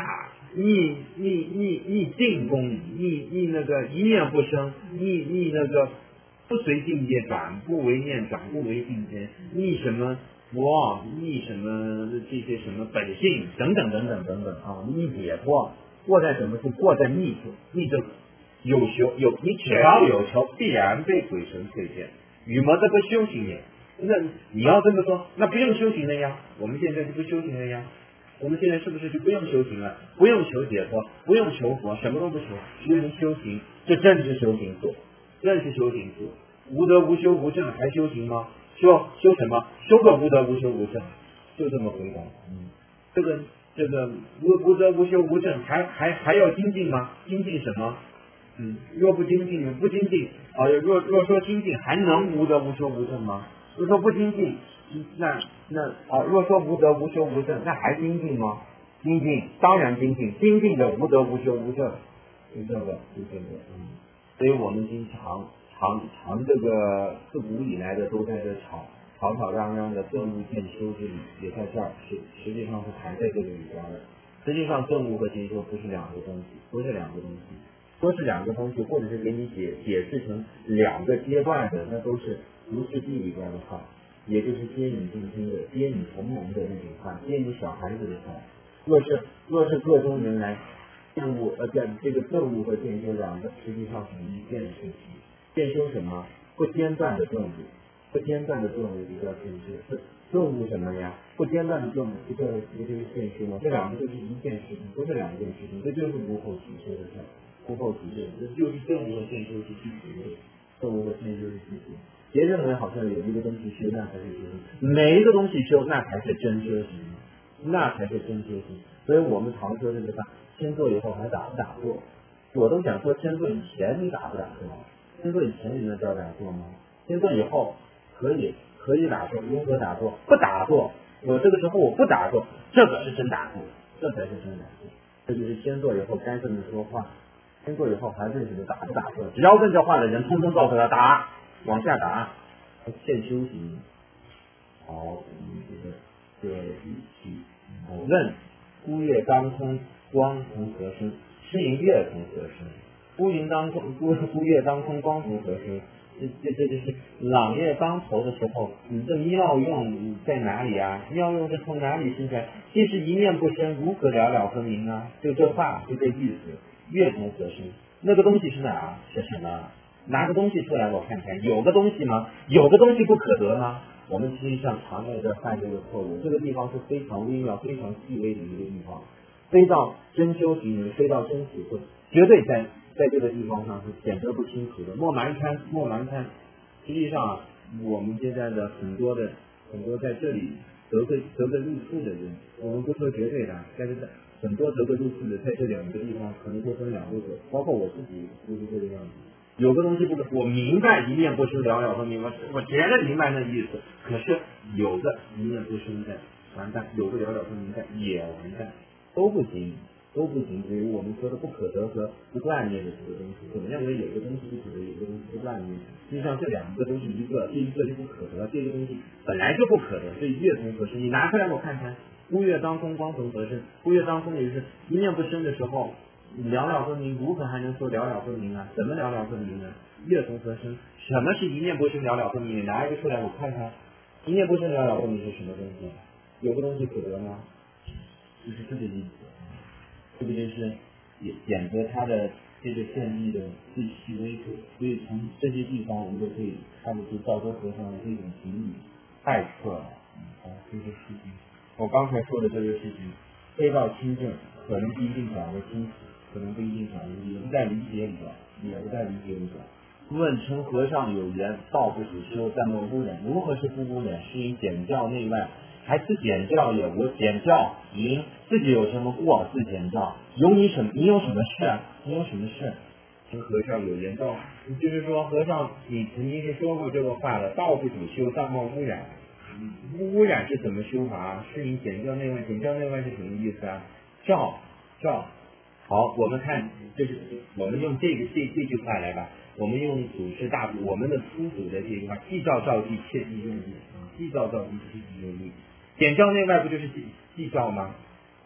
逆境公理，逆那个一念不生，逆那个不随境界转，不为念转，不为境界，逆什么佛，逆什么这些什么本性等等等等等等啊，逆解脱，过在什么处？过在逆处，逆这有修有，你只要有求，必然被鬼神推荐。与么这个修行人，那你要这么说，那不用修行了呀？我们现在就不修行了呀？我们现在是不是就不用修行了？不用求解脱，不用求佛，什么都不求，只能修行，这正是修行处，正是修行处。无德无修无证还修行吗？修什么？修个无德无修无证，就这么回答。这个无德无修无证，还要精进吗？精进什么？若不精进，不精进啊！若说精进，还能无德无修无证吗？若说不精进，那若说无德无修无证，那还精进吗？精进，当然精进，精进的无德无修无证，就这个。所以我们经常这个自古以来的都在这吵嚷嚷的证悟见修之理，也在这儿实际上是含在这个里边的。实际上证悟和见修不是两个东西，说是两个东西，或者是给你解释成两个阶段的，那都是不是地里边的话，也就是接你进心的、接你从容的那种话，接你小孩子的话。若是各中人来证悟，这个证悟和见修两个实际上是一件事情。见修什么？不间断的证悟，不间断的证悟就叫见修。证悟什么呀？不间断的证悟不就是见修吗？这两个就是一件事情，不是两件事情，这就是无后起修的事。无后起修，这就是证悟和见修是具体的，证悟和见修是具体的。别认为好像有一个东西修，那才是修行；每一个东西修，那才是真修行，那才是真修行。所以我们常说这个话，先做以后还打不打坐？我都想说，先做以前你打不打坐？先做以前你能照打坐吗？先做以后可以打坐，如何打坐？不打坐，我这个时候我不打坐，这个是真打坐，这才是真打坐。这就是先做以后该这么说话，先做以后还认识的打不打坐？只要问这话的人，通通告诉他打，往下打，现修行。好，这个语气。问：孤月当空，光从何生？是因月从何生？孤月当空，光从何生？这就是朗月当头的时候，你的妙用在哪里啊？妙用是从哪里生出来？既是一念不生，如何了了分明啊？就这话，就这意思。月从何生？那个东西是哪儿？是什么？拿个东西出来我看看，有个东西吗？有个东西不可得吗？我们实际上常在犯这个错误。这个地方是非常微妙、非常细微的一个地方。非到真修行人，非到真体会，绝对在这个地方上是显得不清楚的。莫蛮参，实际上我们现在的很多在这里得个入处的人，我们不说绝对的，但是很多得个入处的，在这两个地方可能会分两个，包括我自己就是这个样子。有个东西我明白一念不生了了分明，我绝对明白那意思，可是有个一念不生在完蛋，有个了了分明在也完蛋，都不行。比如我们说的不可得和不断念的这个东西，怎么样？有个东西不可得，有个东西不断念，实际上这两个都是一个，这一个就不可得，这个东西本来就不可得，所以月从何生？你拿出来我看看，孤月当空，光从何生？孤月当空也就是一念不生的时候，了了分明，如何还能说了了分明啊？怎么了了分明呢？月从何生？什么是一念不生了了分明？你拿一个出来我看看，一念不生了了分明是什么东西？有个东西可得吗？就是这个意思。这个就是显得它的这个建立的最细微处，所以从这些地方我们就可以看得出道德和尚的这种情理太错了。这个事情，我刚才说的这个事情，非到清正，可能不一定讲得清楚，可能不一定讲得也不在理解里边，问称和尚有缘，道不属修，但莫污染。如何是不污染？是因简教内外。还自简教也，我简教，您自己有什么过自简教？你有什么事？跟和尚有缘道，就是说和尚，你曾经是说过这个话的，道不主修，但莫污染。污染是怎么修法？是你简教内外，简教内外是什么意思啊？照。好，我们看，就是我们用这句话来吧，我们用祖师大祖，我们的初祖的这句话，既照照记，切记用意。既照照记，切记用意。简教内外不就是记照吗？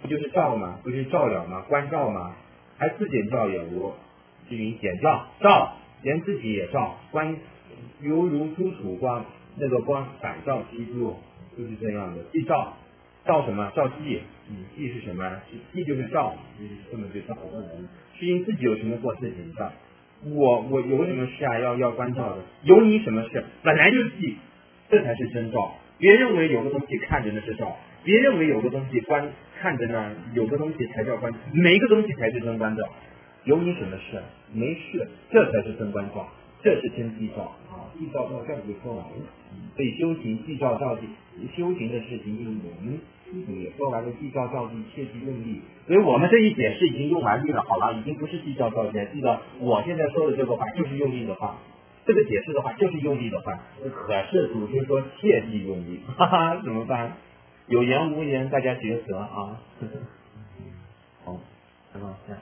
不就是照吗？不就是照了吗？关照吗？还自检照也无，至于检照照，连自己也照，关犹如诸曙光，那个光反照其珠，就是这样的。即照，照什么？照记，记是什么？记就是照，就是这么就照的人。至于自己有什么过自检照？我有什么事啊？要关照的，有你什么事？本来就记，这才是真照。别认为有个东西看着那是照，别认为有个东西看着呢，有个东西才叫关，每个东西才是真关照。有你什么事？没事，这才是真关照，这是真记照啊！记照照这样就说完了。所以修行记照照记，修行的事情就是我们师傅也说完了，记照照记，切记用力。所以我们这一解释已经用完力了，好了，已经不是记照照记，记得我现在说的这个话就是用力的话。这个解释的话就是用力的话，可是祖师说切记用力，哈哈，怎么办？有言无言，大家抉择啊。好，再往下。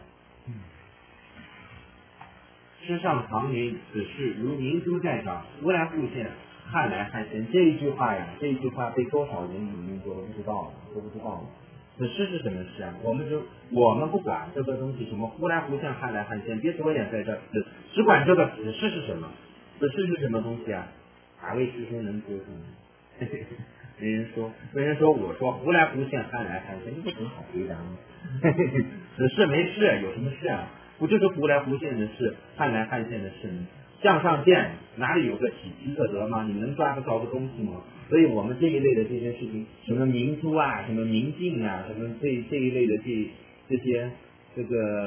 诗上常云：“此事如明珠在掌，忽来忽现，撼来撼现。”这一句话呀，这一句话被多少人引用过都不知道了，都不知道了。此事是什么事啊？我们不管这个东西什么忽来忽现、撼来撼现，别着眼在这，只管这个此事是什么。此事是什么东西啊？哪位师兄能说出来？没人说，我说忽来忽现，撼来撼现，你不很好回答吗？此事没事，有什么事啊？不就是忽来忽现的事，撼来撼现的事吗？向上见，哪里有个体积可得吗？你能抓得着的东西吗？所以我们这一类的这些事情，什么明珠啊，什么明镜啊，什么这一类的这些这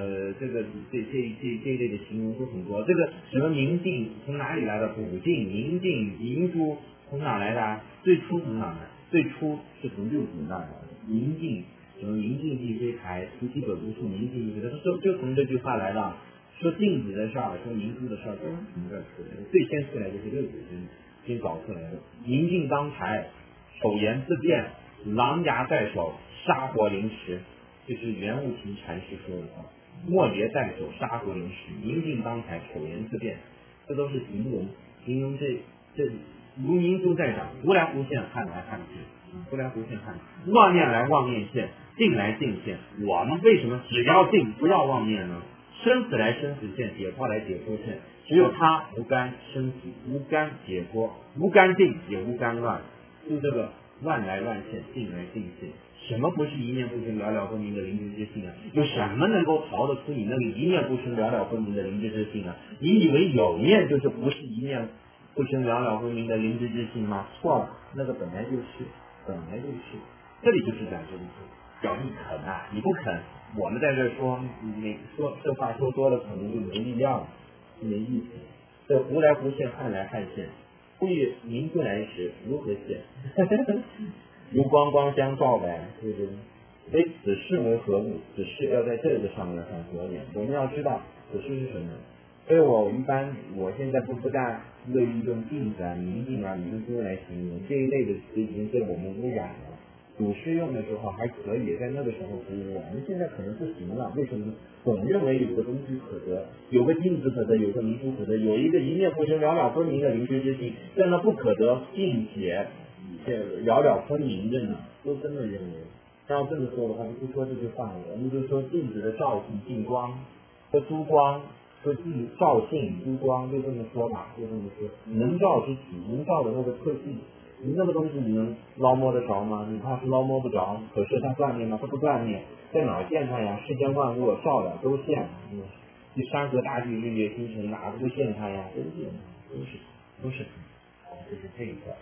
一类的形容都很多。这个什么明镜从哪里来的？古镜、明镜、明珠从哪来的？最初从哪来？最初是从六祖那来的。明镜，什么明镜亦非台，菩提本无树，明镜亦非台，就从这句话来的。说镜子的事儿，说明珠的事儿，都是从这儿出来的。最先出来就是六祖先搞出来的。明镜当台，丑颜自变，狼牙在手，杀火灵石。这是袁悟净禅师说的话。莫邪在手，杀火灵石，明镜当台，丑颜自变，这都是形容这如明珠在掌，忽来忽现，撼来撼现，忽来忽现撼，妄念来妄念现，境来境现。我们为什么只要境不要妄念呢？生死来生死现，解脱来解脱现，只有他无干生死，无干解脱，无干定也无干乱，就这个乱来乱现，境来境现。什么不是一念不生了了分明的灵知之性啊？有什么能够逃得出你那个一念不生了了分明的灵知之性啊？你以为有念就是不是一念不生了了分明的灵知之性吗？错了，那个本来就是，这里就是讲这里表你肯啊，你不肯，我们在这说，你说这话说多了，可能就没力量了，没意思。这忽来忽现，撼来撼现，忽以明珠来时，如何现？如光光相照呗，对不对？所以此事为何物？此事要在这个上面很着眼，我们要知道此事是什么。所以我现在不大乐意用镜子啊、明镜啊、明珠来形容这一类的词，已经被我们污染了。祖师用的时候还可以，在那个时候服务，我们现在可能不行了。为什么呢？总认为有个东西可得，有个镜子可得，有个明珠可得，有一个一念不生了了分明的灵知之性，但那不可得，并且了了分明的呢，都这么认为。要这么说的话，就不说这句话了，我们就说镜子的照性、镜光和珠光。说镜照性珠光，就这么说吧，就这么说。能照之体，能照的那个特性，你那个东西你能捞摸得着吗？你怕是捞摸不着，可是它断灭吗？它不断灭，在哪儿见它呀？世间万物照了都现，这山河大地、日月星辰哪不现它呀？都是。这是这一段。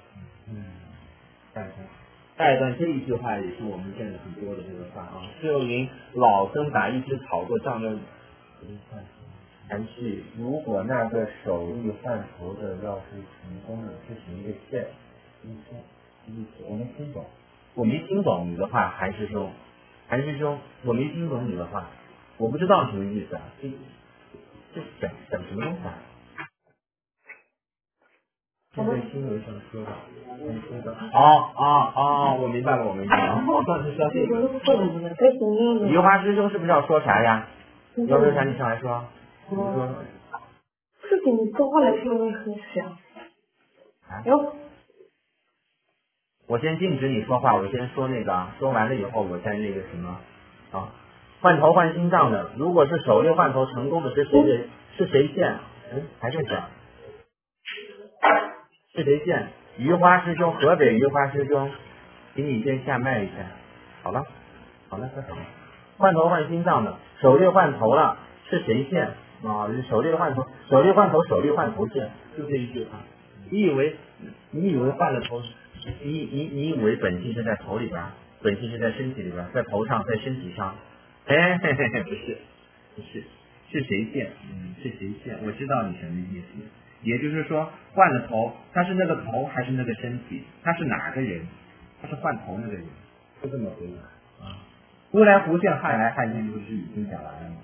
下一段这一句话也是我们见的很多的这个话啊。是有云老僧把一只草做丈量。禅系，如果那个手艺换头的要是成功了，是行一个线，我没听懂，你的话，韩师兄，我没听懂你的话，我不知道什么意思啊，这讲什么东西啊？现在新闻上说的，我明白了，梨花师兄是不是要说啥呀？要说啥你上来说。 是给你说话来说为何事啊？ 我先禁止你说话，我先说那个，说完了以后我再那个什么， 啊。换头换心脏的，如果是手六换头成功的是谁献？还在讲是谁献？余花师兄，河北余花师兄，请你先下麦一下。好了，快走。换头换心脏的，手六换头了，是谁献？啊，手六换头，手六换头，手六换头献，就这一句话。你以为换了头，你以为本性是在头里边，本性是在身体里边，在头上，在身体上？不是，是谁献？是谁献？我知道你什么意思。也就是说，换了头，他是那个头还是那个身体？他是哪个人？他是换头那个人，就这么回答啊。呼来狐现，害来害去，不是已经讲完了吗？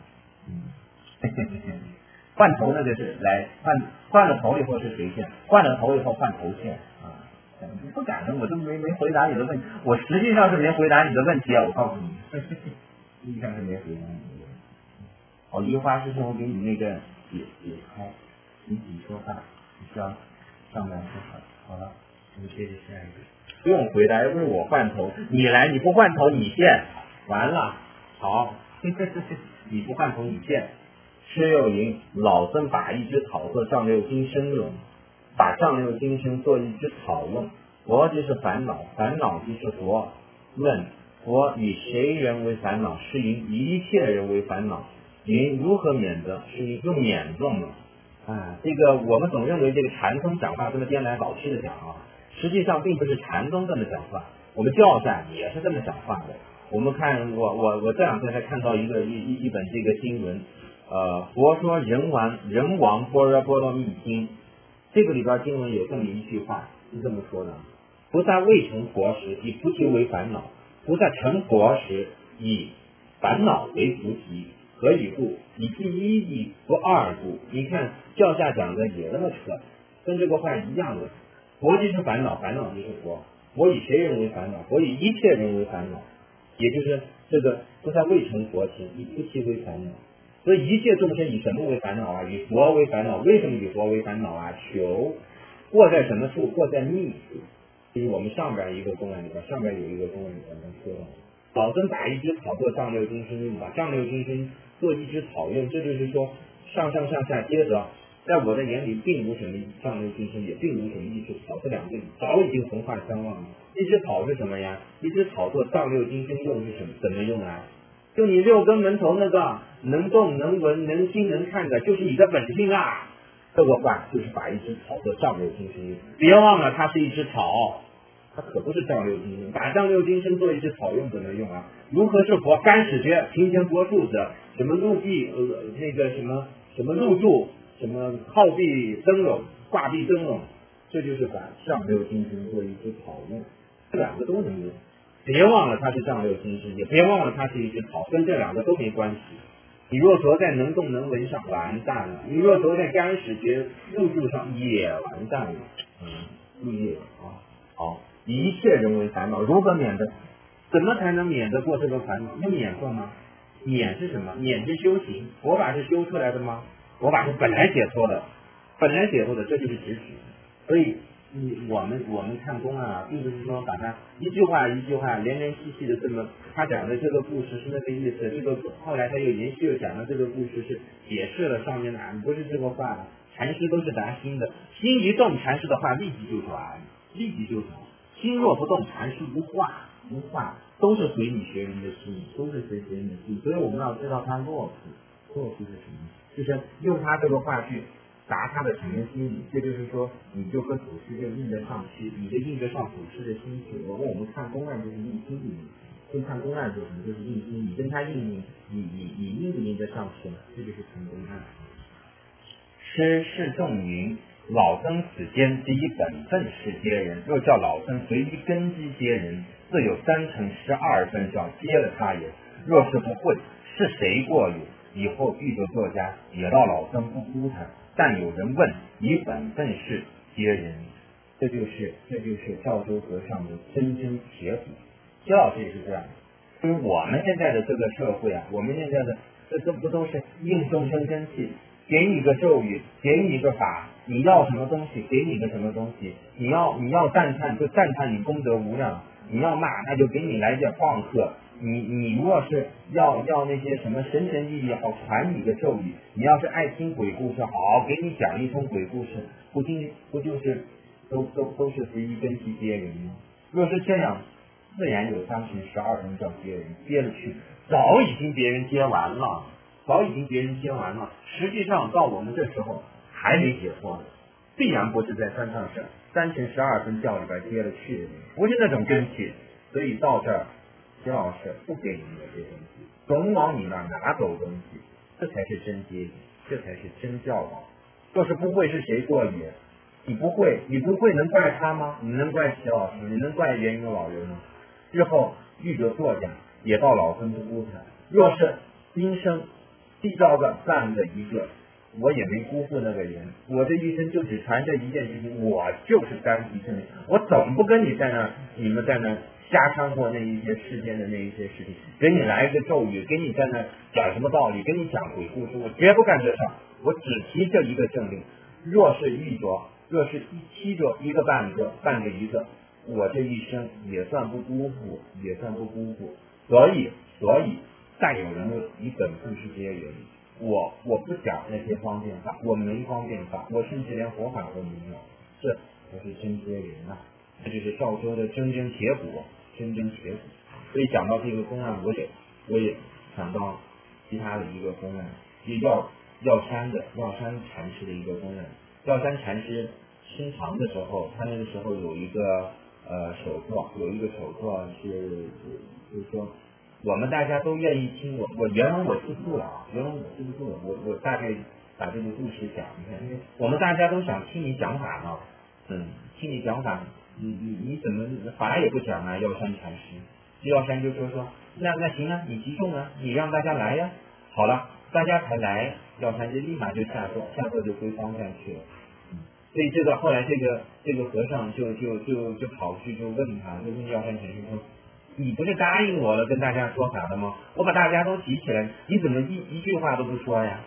换头那个是来换了头以后是谁献？换了头以后换头献啊！你不敢的，我都没回答你的问题，我实际上是没回答你的问题啊！我告诉你，实际上是没回答你的问题。好，余花师兄，我给你那个解开，你说话，你需要上来说话。好了，我们接着下一个。不用回答，又不是我换头，你来，你不换头你献，完了，好，你不换头你献。诗又云：老僧把一枝草做丈六金身用，把丈六金身做一枝草用。佛即是烦恼，烦恼即是佛。问佛以谁人为烦恼？是以一切人为烦恼。云如何免得？是用免众了。这个我们总认为这个禅宗讲话这么颠来倒去的讲啊，实际上并不是禅宗这么讲话，我们教下也是这么讲话的。我们看我这两天才看到一本这个经文。佛说人王般若波罗蜜经，这个里边经文有这么一句话，是这么说的：菩萨未成佛时，以菩提为烦恼；菩萨成佛时，以烦恼为菩提。何以故？以第一义不二故。你看教下讲的也那么扯，跟这个话一样的。佛即是烦恼，烦恼即是佛。佛以谁人为烦恼？佛以一切人为烦恼。也就是这个菩萨未成佛时，以菩提为烦恼。所以一切众生以什么为烦恼啊？以佛为烦恼。为什么以佛为烦恼啊？求过在什么处？过在逆处。就是我们上边一个公案里边，上边有一个公案里边能说到，老僧把一枝草做丈六金身用，把丈六金身做一枝草用，这就是说上下接着，在我的眼里并无什么丈六金身，也并无什么一枝草，这两个早已经同化相忘了。一枝草是什么呀？一枝草做丈六金身用是什么？怎么用啊？就你六根门头那个能动能闻能听能看的，就是你的本性啊。这个话就是把一枝草做丈六金身用，别忘了它是一枝草，它可不是丈六金身。把丈六金身做一枝草用怎么用啊？如何是佛？干始觉平前佛树者，什么入壁那个什么入柱，什么靠壁灯笼，挂壁灯笼，这就是把丈六金身做一枝草用，这两个都能用。别忘了它是丈六金身，也别忘了它是一枝草，跟这两个都没关系。你若着在能动能闻上，完蛋了；你若着在干始觉入柱上，也完蛋了。注意啊！好，一切人为烦恼，如何免得？怎么才能免得过这个烦恼？用免过吗？免是什么？免是修行。佛法是修出来的吗？佛法是本来解脱的，这就是直取。所以我们看公案并不是说把它一句话连连细细的这么，他讲的这个故事是那个意思，这个后来他又延续了讲的这个故事是解释了上面的，不是这个话。禅师都是答心的，心一动，禅师的话立即就转，心若不动，禅师无话，都是随你学人的心，所以我们要知道他落处是什么，就是用他这个话去答他的禅人心理。这就是说，你就和祖师就印得上去，你就印得上祖师的心去。我们看公案就是印心理，跟看公案就是印心，你跟他印，你印不印得上去呢？这就是看公案。诗是众云：老僧此间第一本分是接人，若叫老僧随一根基接人，自有3成12分叫接了他也。若是不会，是谁过有？以后遇着作家，也道老僧不孤他，但有人问，以本分是接人。这就是赵州和尚的真铁骨。薛老师也是这样的。因为我们现在的这个社会啊，我们现在的这不都是应众生真气？给你一个咒语，给你一个法，你要什么东西，给你一个什么东西。你要赞叹就赞叹你功德无量，你要骂那就给你来点放客， 你如果是要那些什么神神秘秘好传你个咒语，你要是爱听鬼故事，好给你讲一通鬼故事，不就是都是随意根基接人吗？若是这样，自然有3乘12分叫接人，接了去，早已经别人接完了，实际上到我们这时候还没解脱的，必然不是在3乘12分教里边接了去的，不是那种根气。所以到这儿，徐老师不给你这些东西，总往你那儿拿走东西，这才是真接引，这才是真教导。若是不会是谁过也？你不会能怪他吗？你能怪徐老师？你能怪元永老人吗？日后遇着作家也到老孙不辜他。若是今生缔造个半个一个，我也没辜负那个人。我这一生就只传这一件事情，我就是单提正理。我怎么不跟你们在那瞎掺和那一些世间的那一些事情，给你来一个咒语，给你在那讲什么道理，给你讲鬼故事，我绝不干这事。我只提这一个正令。若是期着一个半个一个，我这一生也算不辜负。所以但有人问你本分是这些原因，我不讲那些方便法，我没方便法，我甚至连佛法都没有，这才是真接人啊！这就是赵州的真铁骨。所以讲到这个公案，我也想到其他的一个公案，也叫药山禅师的一个公案。药山禅师生堂的时候，他那个时候有一个手作就是说我们大家都愿意听我原文我记不住了，我大概把这个故事讲一下，因为我们大家都想听你讲法嘛，听你讲法，你怎么法也不讲啊？药山禅师，药山就说那行啊，你集众啊，你让大家来呀，好了，大家才来，药山就立马就下座就归方丈去了。所以后来这个和尚就跑去就问药山禅师说，你不是答应我了跟大家说法的吗？我把大家都提起来，你怎么一句话都不说呀？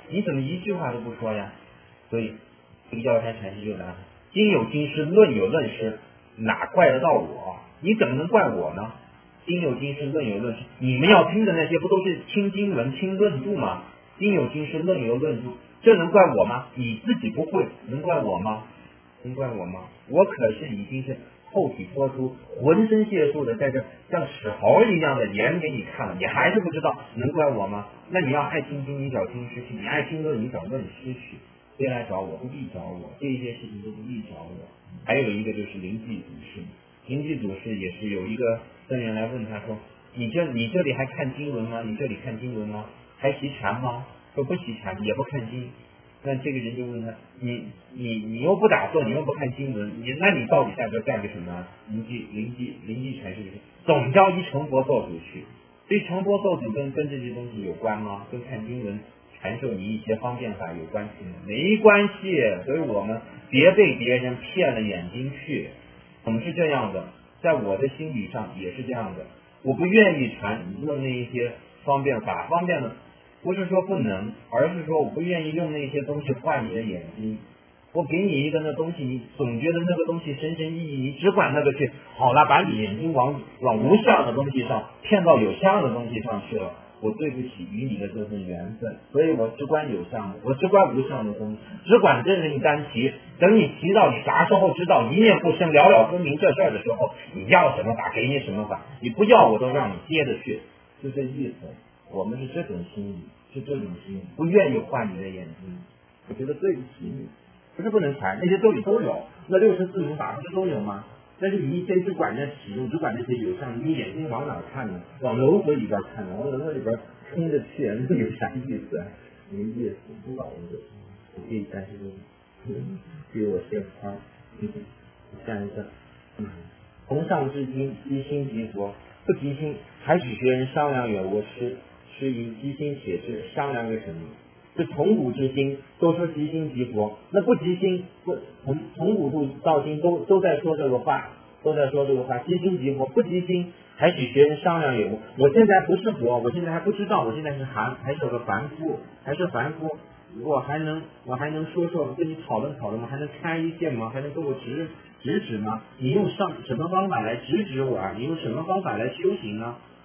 所以这个药山禅师就答：经有经师，论有论师，哪怪得到我？你怎么能怪我呢？经有经师，论有论师，你们要听的那些不都是听经文、听论著吗？经有经师，论有论著，这能怪我吗？你自己不会，能怪我吗？我可是已经是后体脱出，浑身解数的在这像齿猴一样的演给你看了，你还是不知道，能怪我吗？那你要爱听经，你找经师去；你爱听论，你找论师去。别来找我，不必找我，这些事情都不必找我。还有一个就是灵济祖师也是有一个僧人来问他说，你这里还看经文吗？还习禅吗？说不习禅，也不看经。那这个人就问他，你又不打坐，你又不看经文，那你到底在这干个什么？灵济禅师总叫一成佛奏主去。所以成佛奏主跟这些东西有关吗？跟看经文传授你一些方便法有关系吗？没关系。所以我们别被别人骗了眼睛去。我们是这样的，在我的心理上也是这样的，我不愿意用那一些方便法，方便的不是说不能，而是说我不愿意用那些东西换你的眼睛。我给你一个那东西，你总觉得那个东西神神意义，你只管那个去，好了，把你眼睛往无相的东西上骗到有相的东西上去了，我对不起与你的这份缘分，所以我只管有相的，我只管无相的东西，只管真人单提，等你提到你啥时候知道一念不生了了分明这事儿的时候，你要什么法给你什么法，你不要我都让你接着去，就这意思。我们是这种心理，不愿意换你的眼睛，我觉得对不起你。不是不能传，那些咒语都有，那64种法不是都有吗？但是你只管那使用，只管那些有相，你眼睛往哪看呢？往楼阁里边看呢？往楼阁里边冲着去，那有啥意思啊？没意思，不搞这个。我可以但是给我先夸，下一个，从上至今，即心即佛，不即心，还许学人商量远我师以即心且知，商量个什么？这从古至今都说即心即佛，那不即心，从古到今都在说这个话，即心即佛，不即心，还许学人商量有。我现在不是佛，我现在还不知道，我现在是还是个凡夫，我还能说跟你讨论吗？还能开一线吗？还能给我指吗？你用什么方法来指我啊？你用什么方法来修行呢？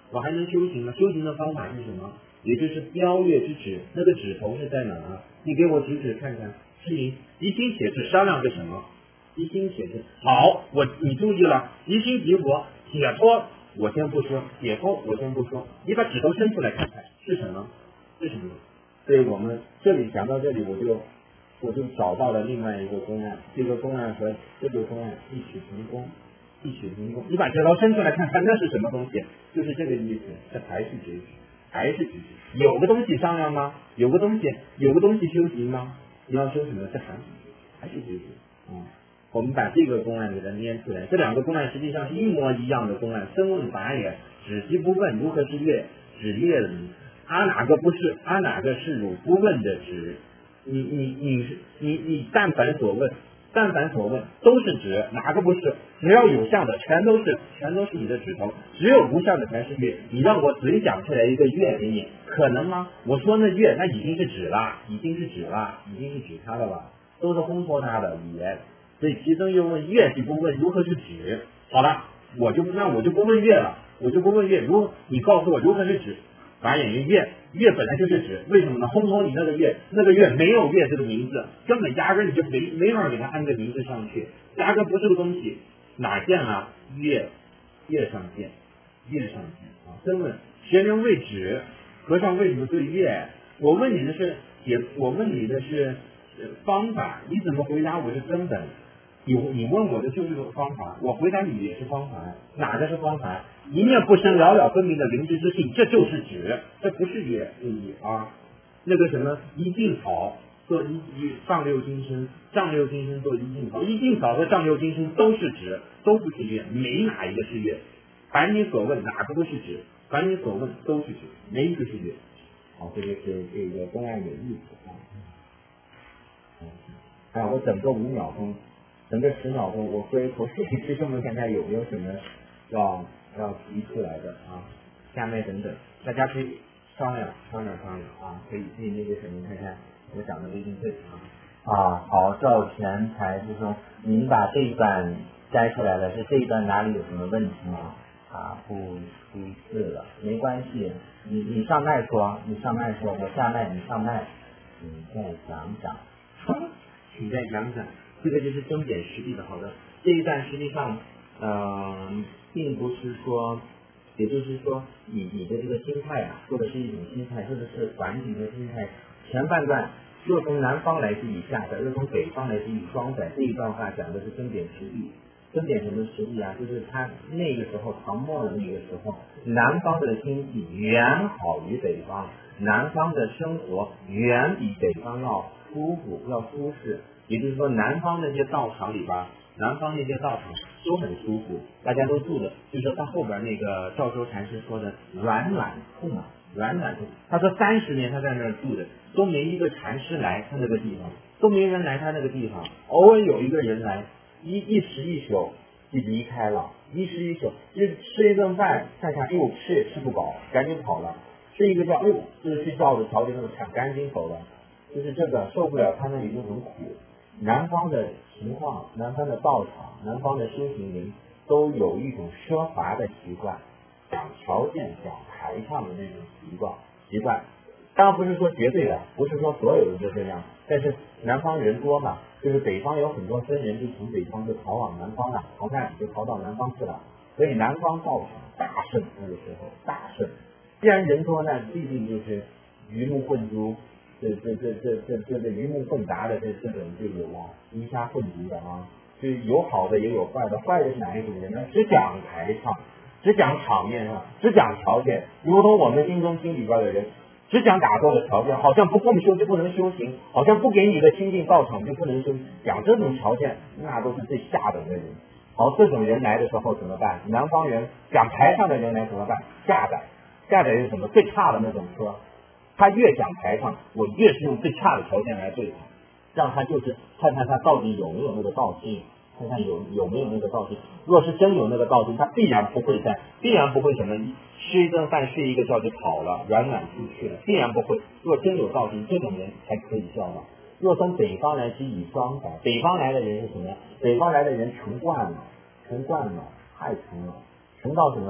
我还能修行吗？修行的方法是什么？也就是标月之指，那个指头是在哪儿？你给我指指看看。是你一心写字商量个什么？一心写字。好，你注意了，一心即佛，解脱我先不说，解脱我先不说，你把指头伸出来看看是什么？是什么？所以我们这里讲到这里，我就找到了另外一个公案，这个公案和这个公案异曲同工。异曲同工，你把指头伸出来看看，那是什么东西？就是这个意思，这还是觉知，还是觉知。有个东西商量吗？有个东西修行吗？你要修什么？这还是觉知。我们把这个公案给它捏出来，这两个公案实际上是一模一样的公案。生问法也，止即不问，如何是月？止月里，阿哪个不是？阿哪个是汝不问的止？你但凡所问都是指，哪个不是？只要有相的全都是你的指头，只有无相的才是月。你让我嘴讲出来一个月给你，可能吗？我说那月那已经是指了，已经是指它的了，都是烘托它的语言。所以其中又问月即不问，如何是指？好了，我就不问月了，如你告诉我如何是指？法眼云月本来就是指，为什么呢？烘托你那个月没有月这个名字，根本压根你就没法给它安个名字上去，压根不是个东西，哪见啊？月上见啊！真问学人为指，和尚为什么对月？我问你的是方法，你怎么回答我是根本？你问我的就是个方法，我回答你也是方法，哪个是方法？一念不生了了分明的灵知之性，这就是指，这不是月啊。那个什么一净草做上六金身做一净草，一净草和上六金身都是指，都不是月，没哪一个是月。凡你所问哪个不是指？凡你所问都是指，没一个是月。好，这就是这个公案有意思啊。我整个5秒钟。整个10秒钟，我说一口水，师兄们看看有没有什么要提出来的啊？下面等等，大家可以商量啊，可以那个什么看看我讲的对不对啊？好，赵全才师兄，您把这一段摘出来了，是这一段哪里有什么问题吗？啊，不是了，没关系，你上麦说，我下麦，你上麦，你再讲讲， 请再讲讲。这个就是针砭时弊的。好的，这一段实际上并不是说，也就是说你的这个心态啊，说的是一种心态，说的是管理的心态。前半段若从南方来是以下载，若从北方来是以双载，这一段话讲的是针砭时弊。针砭什么时弊啊？就是他那个时候唐末的那个时候，南方的经济远好于北方，南方的生活远比北方要舒服要舒适。也就是说，南方那些道场里边，都很舒服，大家都住的，就是他后边那个赵州禅师说的软软痛。他说30年他在那儿住的，都没一个禅师来他那个地方，都没人来他那个地方，偶尔有一个人来，一时一宿就离开了，就吃一顿饭，看看，吃也吃不饱，赶紧跑了，吃一个觉，就是睡觉的条件那么差，赶紧走了，就是这个受不了他那里就很苦。南方的情况，南方的道场，南方的修行人都有一种奢华的习惯，讲条件、讲排场的那种习惯。当然不是说绝对的，不是说所有人都这样，但是南方人多嘛，就是北方有很多僧人就从北方就逃往南方了，逃难就逃到南方去了，所以南方道场大盛，那个时候大盛。既然人多呢，必定就是鱼目混珠。这鱼目混杂的这种就有了，鱼虾混杂的啊，就有好的也有坏的。坏的是哪一种人呢？只讲台上，只讲场面上，只讲条件，如同我们心中心里边的人，只讲打坐的条件，好像不共修就不能修行，好像不给你的清净道场就不能修。讲这种条件，那都是最下等的人。好，这种人来的时候怎么办？南方人讲台上的人来怎么办？下载是什么？最差的那种车。他越讲台上，我越是用最差的条件来对他，让他就是看看他到底有没有那个道心，看看有没有那个道心。若是真有那个道心，他必然不会什么吃一顿饭睡一个觉就跑了，软出去了，必然不会。若真有道心，这种人才可以效仿。若从北方来是以双载，北方来的人是什么？北方来的人穷惯了，太穷了。穷到什么呢？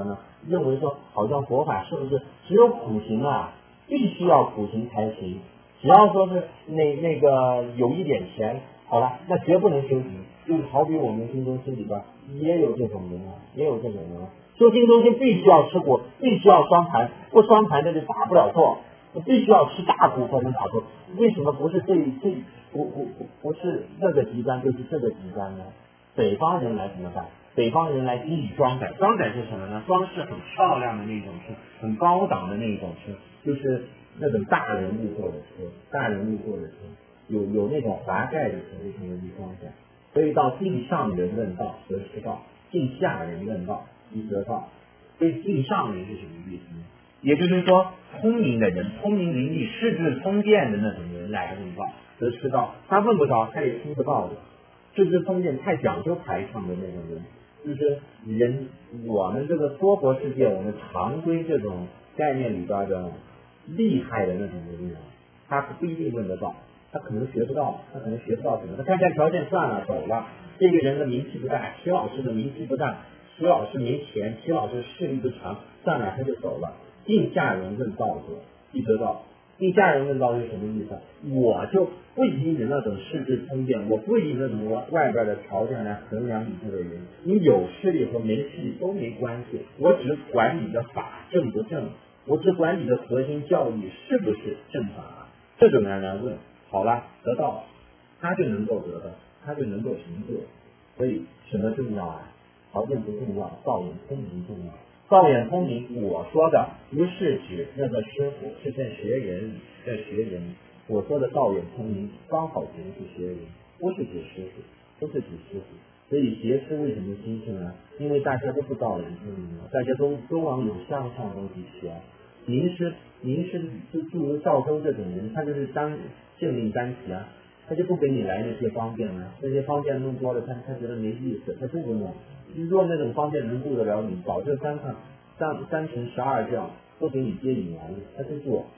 认为说，好像佛法是不是只有苦行啊，必须要苦行才行？只要说是那个有一点钱，好了，那绝不能修行。就是好比我们新中心里边也有这种人啊，也有这种人啊。修行中心必须要吃苦，必须要双盘，不双盘的就打不了坐。必须要吃大苦才能打坐。为什么不是不是这个极端就是这个极端呢？北方人来怎么办？北方人来给予装载，装载是什么呢？装饰很漂亮的那种车，很高档的那种车，就是那种大人物坐的车，大人物坐的车，有那种华盖的车，为什么去装载？所以到地上人问道得失道，地下人问道即得道。所以地上人是什么意思呢？也就是说，聪明的人，聪明伶俐、识智通鉴的那种人来问道得失道，他问不着，他也听不到的。识智通鉴太讲究排场的那种人，就是人，我们这个娑婆世界，我们常规这种概念里边的厉害的那种人，他不一定问得到，他可能学不到，他可能学不到什么，他看看条件算了，走了。这个人的名气不大，齐老师的名气不大，齐老师没钱，齐老师势力不强，算了，他就走了。地下人问道者即得道。地下人问道是什么意思？我就不以你那种识智通鉴，我不以那种外边的条件来衡量你这个人，你有势力和没势力都没关系，我只管你的法正不正，我只管你的核心教育是不是正法。这种人来问，好了，得到他就能够得到，他就能够成就。所以什么重要啊？条件不重要，道眼聪明重要。道眼聪明，我说的不是指那个师傅，是在学人，在学人。我说的道眼聪明，刚好指的是学人，不是指师傅，不是指师傅。所以学师为什么兴盛呢？因为大家都不道眼聪明了，大家都往有向上东西学。名师就诸如赵州这种人，他就是当县令单提啊，他就不给你来那些方便了，那些方便弄多了，他觉得没意思，他不给弄。若那种方便能顾得了你，保证3乘12教都给你接引来了，他就做。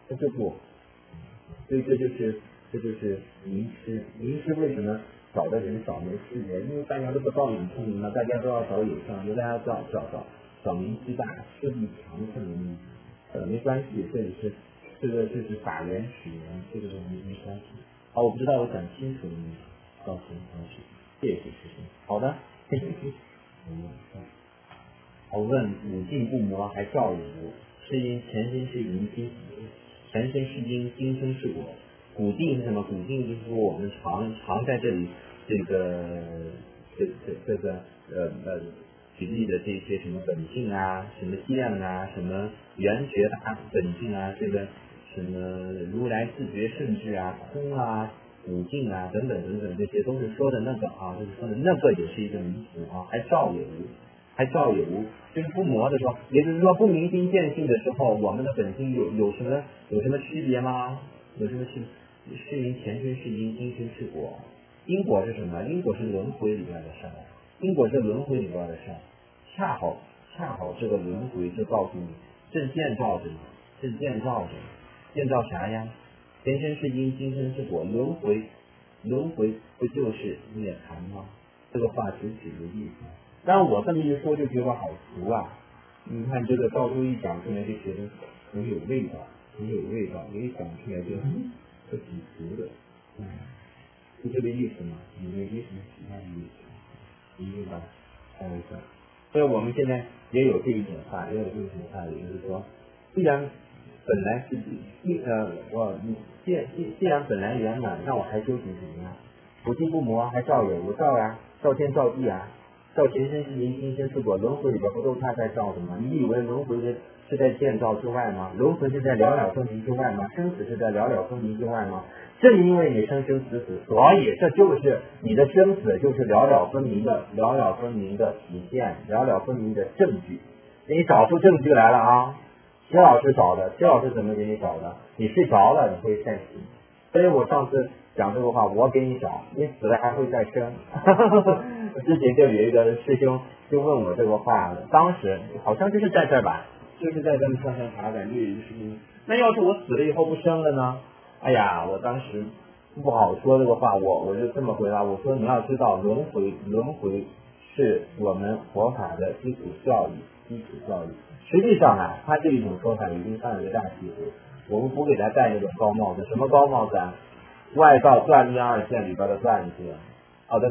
所以这就是名师。名师为什么找的人少没事人？因为大家都不道眼聪明了，大家都要找有上，大家找名气大、势力强盛的名师。没关系，这是法源始源，这个东西没关系。好，我不知道我讲清楚了没有？告诉谢谢师兄。好的。我问五境不磨还照有无？是因前身是因前身是因，今生是果。古定是什么？古定就是说我们常在这里这个举例的这些什么本性啊，什么见啊，什么圆觉大本性啊，这个什么如来自觉圣智啊，空啊，古境啊，等等，这些都是说的那个啊，就是说的那个也是一个名词啊，还照有无，就是不磨的时候，也就是说不明心见性的时候，我们的本性有什么区别吗？有什么区别？是因前身是因，今生是果。因果是什么？因果是轮回里面的事，因果是轮回里面的事，恰好这个轮回就告诉你，正见照着你，见照啥呀？前身是因，今生是果，轮回不就是涅槃吗？这个话只举个例子。但我这么一说就觉得好俗啊！你看这个赵州一讲出来就觉得很有味道，一讲出来就挺俗的，是这个意思吗？你没什么其他的意思，明白？开玩笑。所以我们现在也有这一种话，也就是说，既然本来是既然本来圆满，那我还修行什么呀？不进不磨还照有无？照呀，照天照地啊。照前身是因，今生是果，轮回里边不都他在照什么？你以为轮回是在见照之外吗？轮回是在了了分明之外吗？生死是在了了分明之外吗？正因为你生生死死，所以这就是你的生死就是了了分明的体现，了了分明的证据。你找出证据来了啊！齐老师找的，齐老师怎么给你找的？你睡着了，你会再醒。所以我上次讲这个话，我给你找，你死了还会再生。之前就有一个师兄就问我这个话，当时好像就是在这儿吧，就是在咱们上山茶馆就有一个师兄，那要是我死了以后不生了呢？哎呀，我当时不好说这个话，我就这么回答，我说你要知道轮回是我们佛法的基础教育， 实际上啊，他这一种说法已经上了一个大题目。我们不给他戴那种高帽子，什么高帽子啊？外道断一二线里边的断字，这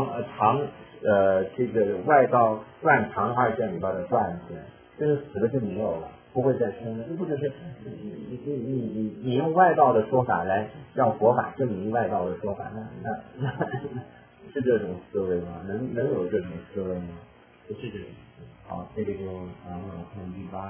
个外道断长二线里边的断字，这是死了就没有了，不会再生了。或者是你用外道的说法来让佛法证明外道的说法，那是这种思维吗？能有这种思维吗？不是这种。好，这个就然后看第81。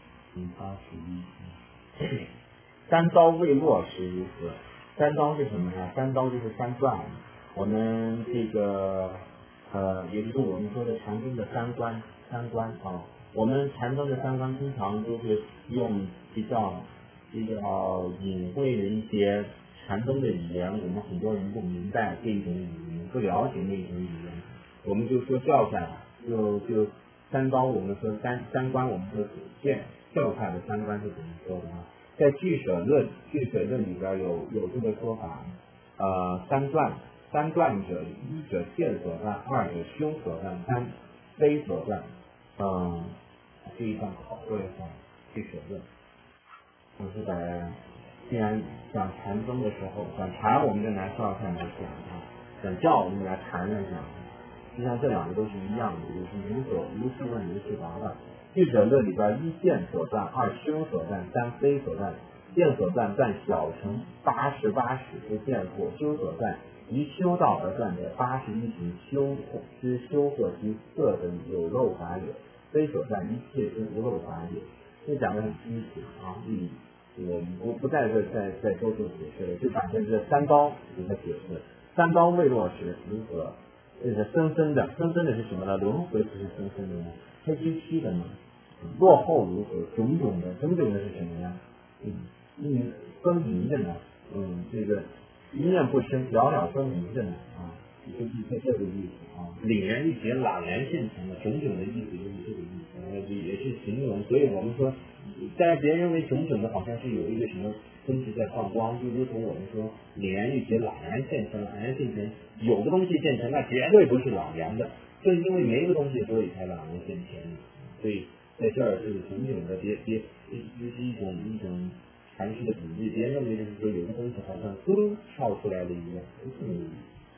三刀未落时如何？三刀是什么呢？三刀就是三段。我们这个也就是我们说的禅宗的三观啊。我们禅宗的三观通常都是用比较隐晦的一些禅宗的语言，我们很多人不明白这一种语言，不了解那种语言，我们就说教下来，就三刀，我们说三观，我们说教派的三观是怎么说的呢？在俱舍论里边有这个说法，三断者，一者见所断，二者修所断，三非所断。这一段考过一下俱舍论。我是既然讲禅宗的时候，讲禅我们就拿教派来讲啊，讲教我们拿禅来讲。实际上这两个都是一样的，就是如是问如是答的。俱舍论里边一见所断，二修所断，三非所断。见所断断小乘88使之见惑，修所断依修道而断者81行修惑之色等有漏法也，非所断一切之无漏法也。这讲得很清楚啊，我不在这再多做解释了，就把这个三刀给他解释。三刀未落时如何？这是生生的是什么呢？轮回不是生生的呢？黑漆漆的呢？落后如何？种种的是什么呀？分明的呢？这个一念不生，了了分明的呢？就是这个意思啊。凛然一结，朗然现前的种种的意思就是这个意思，也是形容。所以我们说，在别人认为种种的好像是有一个什么东西在放光，就如同我们说凛然一结，朗然现前，朗然现前，有个东西现前，那绝对不是朗然的，正因为没个东西，所以才朗然现前。所以在这儿这个种种的，别是一种禅师的比喻，别人认为就是说有个东西好像咕噜跳出来的一样，不是你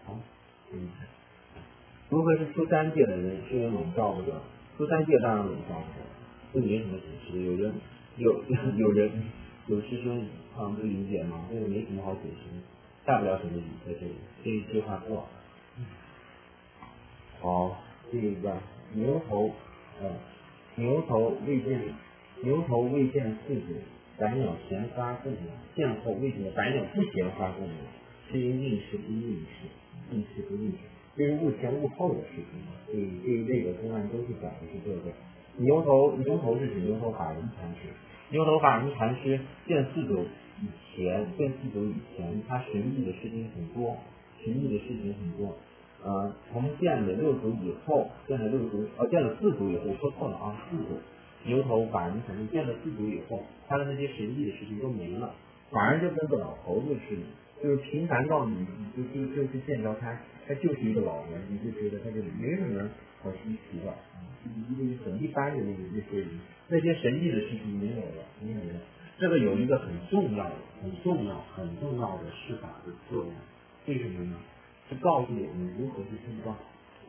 如何是出三界的人是人笼罩不了？出三界当然笼罩不了，这没什么解释。有师兄不理解吗？这个没什么好解释，大不了什么理在这里。这一句话过。好，这个牛头未见四子，百鸟闲发共鸟。见后为什么百鸟不闲发共鸟？是因应时不应时，这是物前物后的事情。这一类的公案都是讲的是这个。牛头是指牛头法人禅师。牛头法人禅师见四祖以前，他神异的事情很多。从见了六祖以后，见了四祖以后，说错了啊，四祖。牛头法人禅师见了四祖以后，他的那些神异的事情都没了，反而就跟个老头子似的，就是平凡到你就是见到他就是一个老人，你就觉得他就没什么好稀奇的，一个很一般的那些人，那些神异的事情没有了。这个有一个很重要的释法的作用，为什么呢？是告诉我们如何去正道。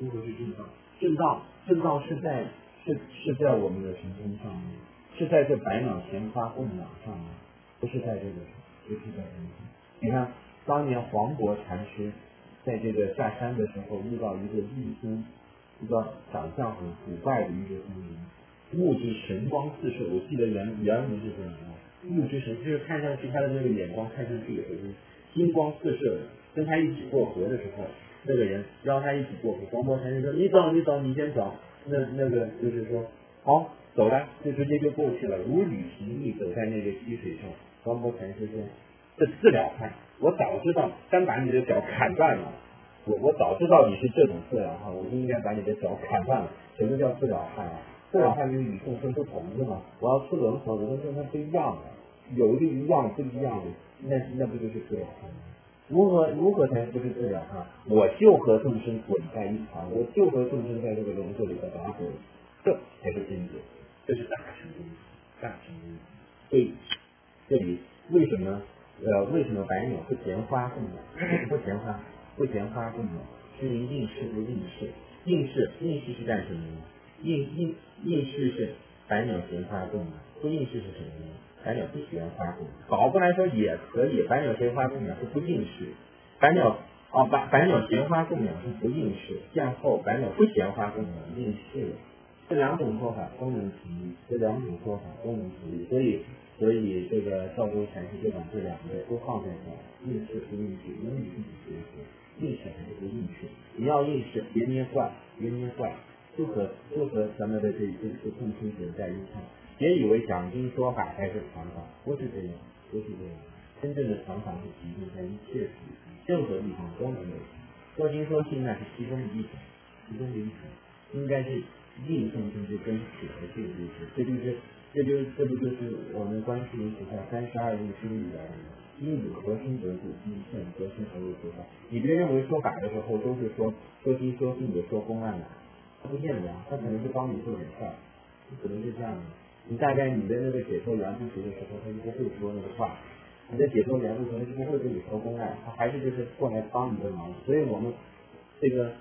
正道是在我们的神通上面，是在这百鸟闲发共鸟上面，不是在这个，不是在这个。你看当年黄渤禅师在这个下山的时候遇到一个异僧，一个长相很古怪的一个僧人，目之神光四射。我记得原文是这样的，目之神就是看上去他的那个眼光看上去也是金光四射的。跟他一起过河的时候，那个人邀他一起过河，黄渤禅师说你走你先走，那个就是说好走了，就直接就过去了，如履平地走在那个溪水上。黄渤禅师说这自了汉，我早知道单把你的脚砍断了，我早知道你是这种自了汉，我就应该把你的脚砍断了。什么叫自了汉啊？自了汉就是与众生不同的嘛，我要出轮回，我跟众生不一样的，有一个一样不一样的，那不就是自了汉吗？如何才不是自了汉？我就和众生滚在一团，我就和众生在这个轮回里边打滚，这才是真理。 这是大成功，大成功。所以这里为什么白鸟不衔花凤鸟？不衔花凤鸟，是因应试不应试。应试是干什么呢？应试是白鸟衔花凤鸟，不应试是什么呢？白鸟不衔花凤鸟。倒过来说也可以，白鸟衔花凤鸟是不应试，白鸟衔花凤鸟是不应试，向后白鸟不衔花凤鸟应试。这两种说法都能成立，所以这个赵州禅师就把这两个都放在这儿，应试不应试，因为你自己学习，应试还是不应试？你要应试，别捏坏，就和咱们的这共青学在一块，别以为讲经说法才是常法，不是这样。真正的常法是集中在一切任何地方都能有。说经说信那是其中一种，应该是应圣性之根起而这不就是我们观世音菩萨32用心里来的因有核心得故，因圣得心而为说法。你别认为说法的时候都是说经说信的说公案的，不见得啊，他可能是帮你做点事儿，可能是这样的。你大概你的那个解脱缘不熟的时候，他就不会说那个话。你的解脱缘不熟，他就不会跟你说公案，他还是就是过来帮你的忙。所以我们这个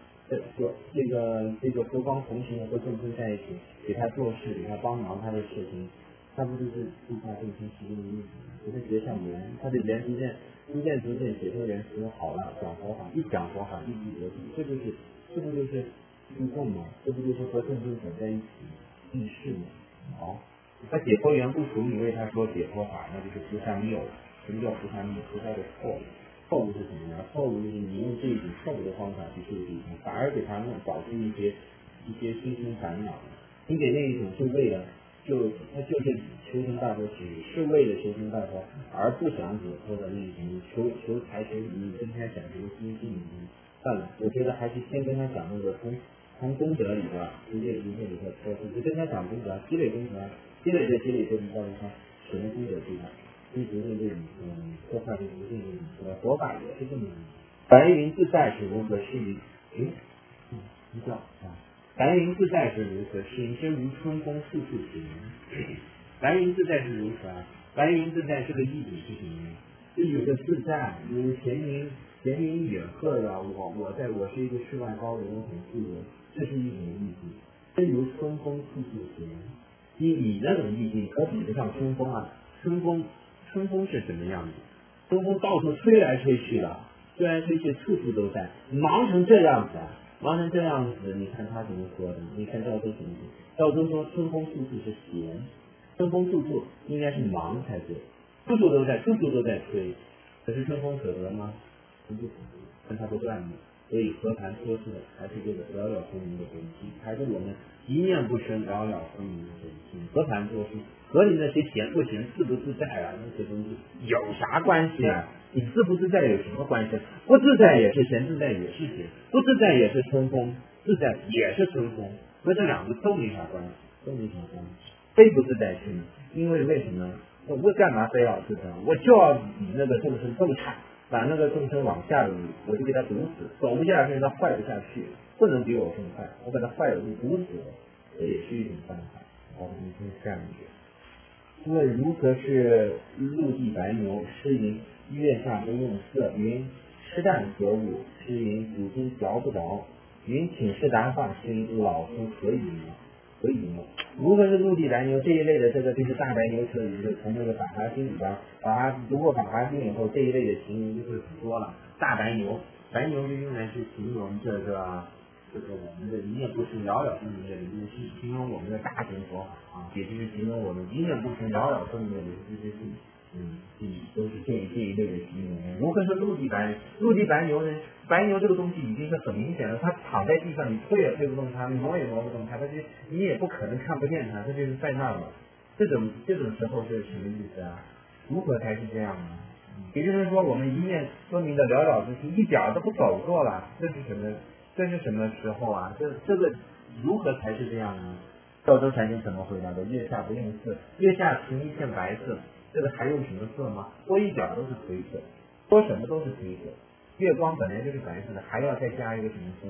和光同行的和众生在一起，给他做事，给他帮忙他的事情，他不就是度化众生其中的意思？给他结上缘，他的缘逐渐解脱缘使好了，讲佛法，一讲佛法一举得度，这不就是入众嘛？这不就是和众生走在一起应试嘛？好，他解脱缘不熟，你为他说解脱法，那就是菩萨谬。什么叫菩萨谬？菩萨的错误。错误是什么呢？错误就是你用这种错误的方法去修行，反而给他们导致一些心生烦恼。你给那一种是为了他就是求生大佛是为了求生大佛，而不想解脱的那种求财求你跟他讲这个心性算了，我觉得还是先跟他讲那个从功德里边一切里头脱出，就跟他讲功德，积累功德，积累就能告诉他什么功德最大。一直对这种说话就不是佛法也是这么样。白云自在是如何适应？你叫白云自在是如何适应？身如春风处处行。白云自在是如何？白云自在这个意境是什么？就有个自在，有闲云远鹤呀，我是一个世外高人，我很自由，这是一种意境。身如春风处处行，你那种意境可比得上春风啊！春风是什么样子？春风到处吹来吹去的，吹来吹去，处处都在，忙成这样子，你看他怎么说的？你看赵州怎么说？赵州说春风处处是闲，春风处处应该是忙才对，处处都在吹，可是春风可得吗？不可得，但它不断的，所以和盘托出的还是这个了了分明的本性，还是我们一念不生了了分明的本性。和盘托出和你那些闲不闲、自不自在啊，那些东西有啥关系啊？你自不自在有什么关系？不自在也是闲，自在也是闲，不自在也是春风，自在也是春风，和这两个都没啥关系，非不自在是呢？因为什么？我干嘛非要自在？我就要比那个众生更差，把那个众生往下流，我就给他毒死，走不下去，他坏不下去，不能比我更坏，我把他坏了就毒死了，这也是一种办法。好，你可以这样一点。问如何是陆地白牛？诗云月下不用色，云吃淡何物？诗云祖宗嚼不着，云请示答话，诗云老夫何以呢？如何是陆地白牛这一类的，这个就是大白牛车鱼，就从这个《法华经》里边，读过《法华经》以后，这一类的形容就会很多了。大白牛，白牛就用来是形容这个我们的一念不生了了分明的理路，是形容我们的大乘佛法啊，也就是形容我们一念不生了了分明的理路之性。都是这一类的形容。如何是陆地白牛呢？白牛这个东西已经是很明显了，它躺在地上，你推也推不动它，你挪也挪不动它，你也不可能看不见它，它就是在那了。这种时候是什么意思啊？如何才是这样呢？也就是说，我们一念说明的了了之心，一点都不走过了，这是什么时候啊？这个如何才是这样呢？赵州禅师怎么回答的？月下不用色，月下凭一片白色，这个还用什么色吗？多一点都是褪色，多什么都是褪色。月光本来就是白色的，还要再加一个什么色呢？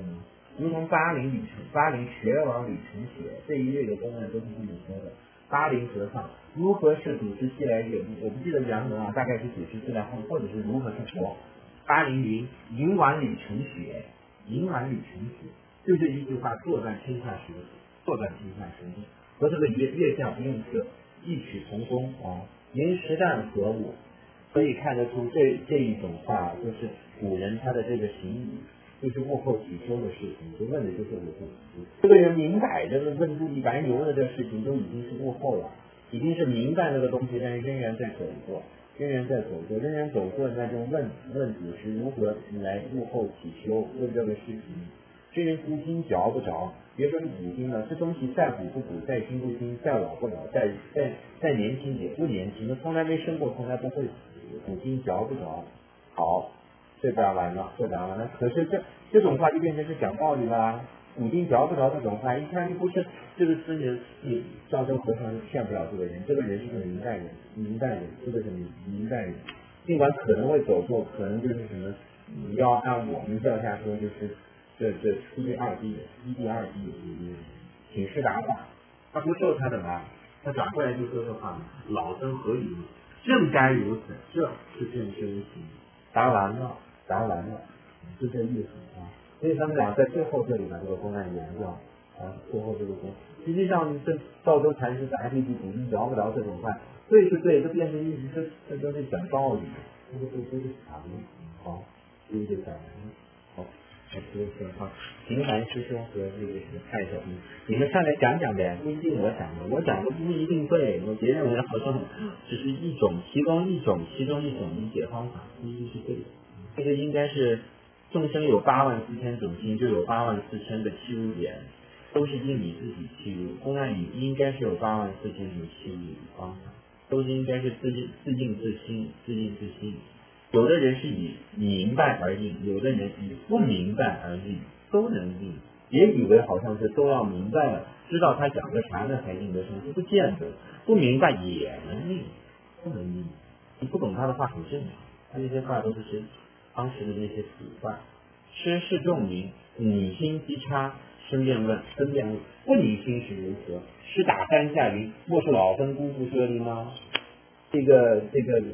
如同巴陵学王李成学这一类的公案都是这么说的。巴陵和尚如何是祖师西来也我不记得原文啊，大概是祖师西来后，或者是如何是佛。巴陵云：银碗李成学，银碗李成学，就这一句话，坐断天下舌头，和这个月下不用色，异曲同工啊。您实旦何物？可以看得出这一种话，就是古人他的这个行语，就是幕后起修的事情，就问的就是幕后起修。这个人明摆着的问猪里白牛的这事情，都已经是幕后了，已经是明白那个东西，但是仍然在走过，那就问祖师如何来幕后起修，问这个事情。这人古今嚼不着，别说是古今了，这东西再古不古，再新不新，再老不老，再年轻也不年轻，他从来没生过，从来不会死，古今嚼不着。好，这边完了。可是这种话就变成是讲道理了。古今嚼不着这种话，一看就不是这个孙子赵州和尚骗不了这个人，这个人是个明代人，这个是明代人，尽管可能会走错，可能就是什么，你要按我们教下说，就是这出对二弟，一弟二弟请示答话，他不受他的来，他转过来就说这话，老僧何以正该如此，这是正修行。答完了，就这意思啊。所以他们俩在最后这里把这个公案言掉啊，最后这个公，实际上这赵州禅师答这句古今嚼不着这种话，对是对，这变成意思，这都是讲道理，这个都是傻子。好，这就讲完了。好，平凡师兄和这个蔡小兵，你们上来讲讲呗，不一定我讲的不一定对，我别认为好像只是其中一种理解方法，不一定是对的。这个应该是众生有84000种心，就有84000个契入点，都是因你自己契入。公案里应该是有84000种契入方法，都是应该是自应自心。有的人是以明白而应，有的人以不明白而应，都能应。别以为好像是都要明白了，知道他讲个啥呢才应得上，这不见得。不明白也能应，不能应。你不懂他的话很正常，他这些话都是当时的那些死话。师示众云：你心极差，申辩问，不你心是如何？师打3下云：莫是老僧辜负舍利吗？这个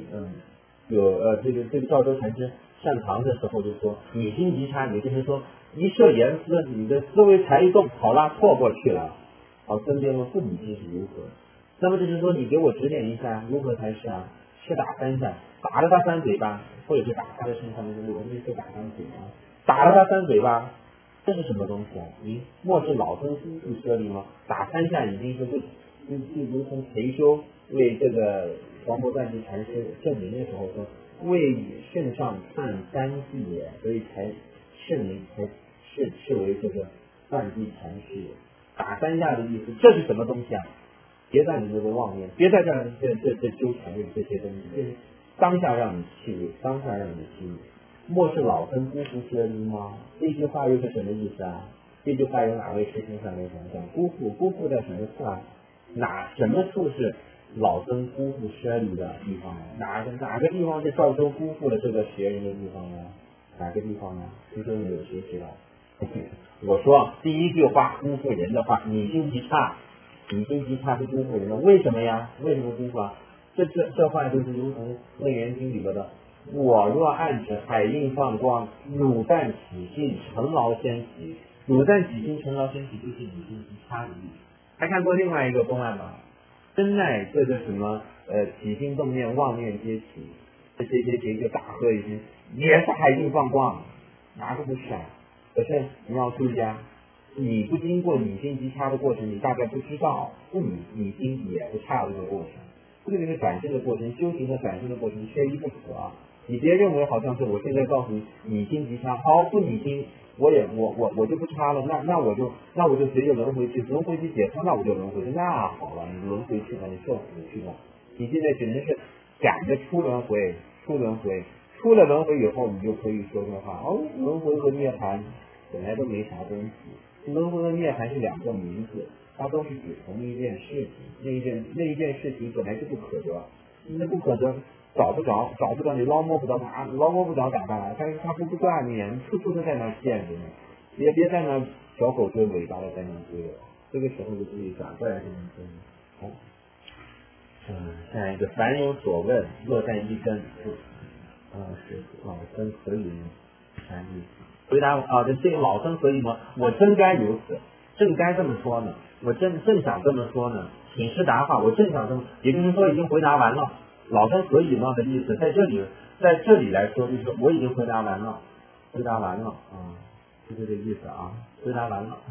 赵州禅师上堂的时候就说，你心极差，也就是说一设言思，你的思维才一动，好啦，错过去了。好，申辩问不你心是如何？那么就是说，你给我指点一下如何才是啊？是打3下，打了他3嘴巴，或者是打他的身上，我们就打3嘴巴，打了他3嘴巴，这是什么东西啊？莫是老僧辜负舍利吗？打3下已经是就如同裴修为这个黄伯赞智禅师证明的时候说，为圣上判3句也，所以才圣明才视为这个赞智禅师。打3下的意思，这是什么东西啊？别在你这个妄念，别在这纠缠着这些东西，就是当下让你去入，莫是老僧辜负舍利吗？这句话又是什么意思啊？这句话有哪位师兄上来讲辜负在什么处啊？什么处是老僧辜负舍利的地方？哪个地方是赵州辜负了这个学人的地方呢？哪个地方呢？师兄有谁知道？我说第一句话辜负人的话，你心极差是辜负人的，为什么呀？为什么辜负啊？这话就是如同《楞严经》里边的，我若暗指海印放光，汝但起心成劳先起，就是你心极差的意思。还看过另外一个公案吗？真乃这个什么起心动念妄念皆起，这就大喝一声，也是海印放光，哪个不是啊？可是你要注意啊，你不经过你心极差的过程，你大概不知道你心也不差的这个过程。这个是转生的过程，修行和转生的过程缺一不可。你别认为好像是我现在告诉你心极差，好不你心，我就不差了，那我就随着轮回去解脱，那我就轮回去，那好了，你轮回去了，你受苦去了，你现在只能是赶着出轮回，出了轮回以后，你就可以说这话轮回和涅槃本来都没啥东西，轮回和涅槃是2个名字，它都是指同一件事情，那一件事情本来就不可得，那不可得，找不着，你捞摸不着它，咋办？但是它不断念，处处都在那见着呢。 别在那小狗追尾巴的在那追了，这个时候就自己转过来就能追。好，下一个凡有所问，落在一根，是老僧何以呢？啥意思？回答这个老僧何以呢？我真该如此，正该这么说呢，我正想这么说呢。请示答话，我正想这么，也就是说已经回答完了。老僧何以呢的意思，在这里来说，就是我已经回答完了，是这个意思啊，回答完了。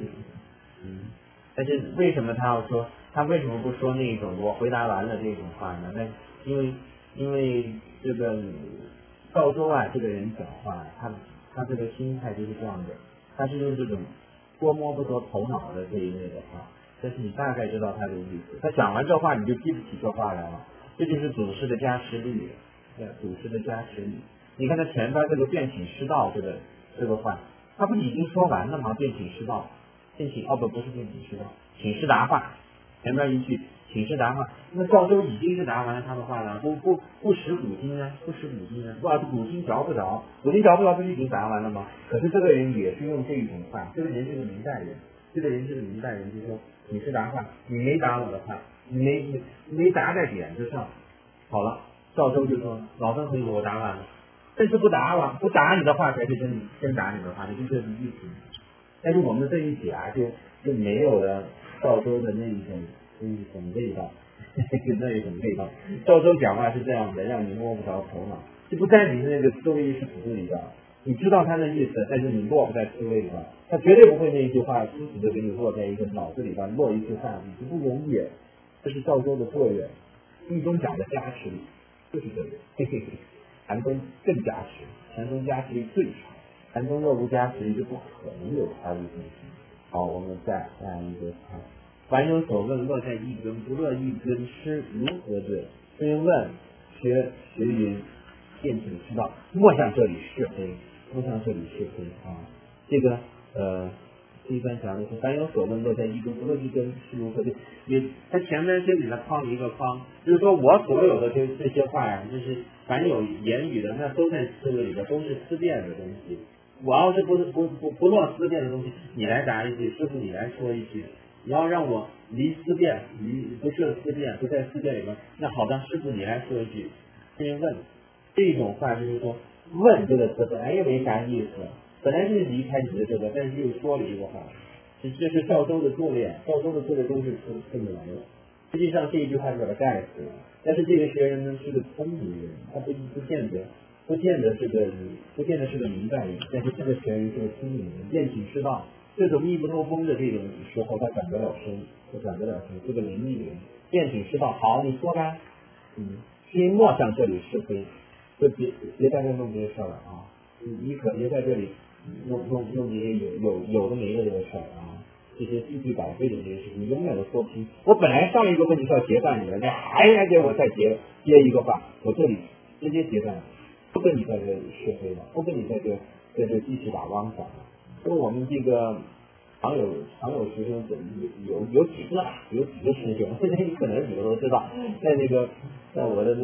但是为什么他为什么不说那种我回答完了这种话呢？那因为这个赵州啊，这个人讲话，他这个心态就是这样的，他是用这种捉摸不着头脑的这一类的话，但是你大概知道他的意思。他讲完这话，你就记不起这话来了，这就是祖师的加持力，祖师的加持力。你看他前边这个辩请师道这个话，他不已经说完了吗？辩请师道，不是辩请师道，请示答话，前边一句请示答话，那赵州已经是答完了他的话了，不识古今啊，古今嚼不着，不是已经答完了吗？可是这个人也是用这一种话，这个人是个明代人，就说请示答话，你没答我的话，你没答在点子上，好了，赵州就说老僧何以我答完了，但是不答你的话才是真答你的话，就这个意思。但是我们这一解啊，就没有了赵州的那一种味道，赵州讲话是这样的，让你摸不着头脑，就不在你那个思维是骨子里的，你知道他的意思，但是你落不在思维里边，他绝对不会那一句话死死的给你落在一个脑子里边，落一句话你就不容易。这是赵州的作用，易中讲的加持力就是这个，禅宗更加持，禅宗加持力最强，禅宗若无加持力就不可能有他的东西。好，我们再来一个看，凡有所问，落在一根，不落一根，师如何对？师云问，学云，辩请师道，莫向这里是非啊。这个这一段讲的是凡有所问，落在一根，不落一根，师如何对？他前面先给他框一个框，就是说我所有的这些话呀，就是凡有言语的，那都在思维里的，都是思辨的东西。我要是不落思辨的东西，你来答一句，师傅你来说一句。你要让我离思辨，不是思辨，不在思辨里面，那好的，师傅你来说一句。先问，这种话就是说，问这个词本来也没啥意思，本来是离开你的这个，但是又说了一个话，这是赵州的作练，都是这么来的。实际上这一句话是把它盖死了，但是这个学人呢是个聪明人，他不见得是个明白人，但是这个学人是个聪明人，辩请师道，这种密不透风的这种时候，他转得了身，这个灵力人，辩请师道，好，你说吧，心莫向这里是非，就别在这弄这些事儿了啊，你可别在这里弄这些有的没的这个事儿啊，这些句句百倍的这些事情，你永远都说不清。我本来上一个问题是要截断你的，你还来给我再接一个话，我这里直接截断，不跟你在这里是非了，不跟你在这继续打汪讲了。因为我们这个常有师兄有几个师兄，你可能你们都知道，在我的那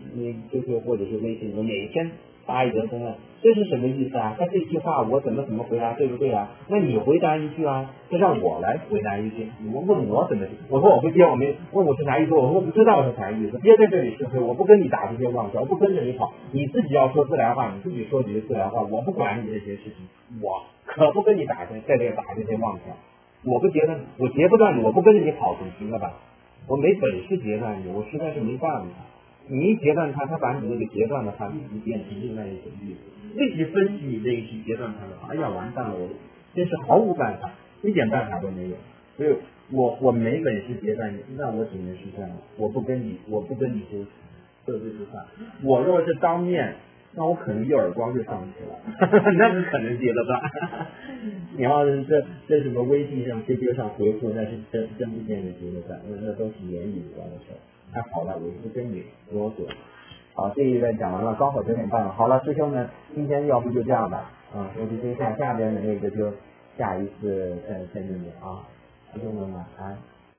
QQ 或者是微信，我每天发一则公案，这是什么意思啊？他这句话我怎么回答对不对啊？那你回答一句啊，就让我来回答一句。你们问我怎么，我说我不接，我没问我是啥意思，我说我不知道是啥意思，别在这里是非，我不跟你打这些妄想，我不跟着你跑，你自己要说自然话，你自己说你的自然话，我不管你这些事情，我可不跟你在这里打这些妄想，我不截断，我截不断你，我不跟着你跑，总行了吧？我没本事截断你，我实在是没办法。你一截断他把你那个截断的话立即变成另外一种意思，立即分析你这一句截断他的话，哎呀完蛋了，我真是毫无办法，一点办法都没有。所以我没本事截断你，那我只能是这样，我不跟你说这句话。我若是当面，那我可能一耳光就上去了，那是可能截得断。你要是这什么微信上、QQ 上回复，那是真不见得截得断，那都是言语有关的事儿。那好了，我就不跟你啰嗦。好，这一段讲完了，刚好9点半了。好了，师兄们，今天要不就这样吧，我就先下边的那个就下一次再见面啊，师兄们晚安。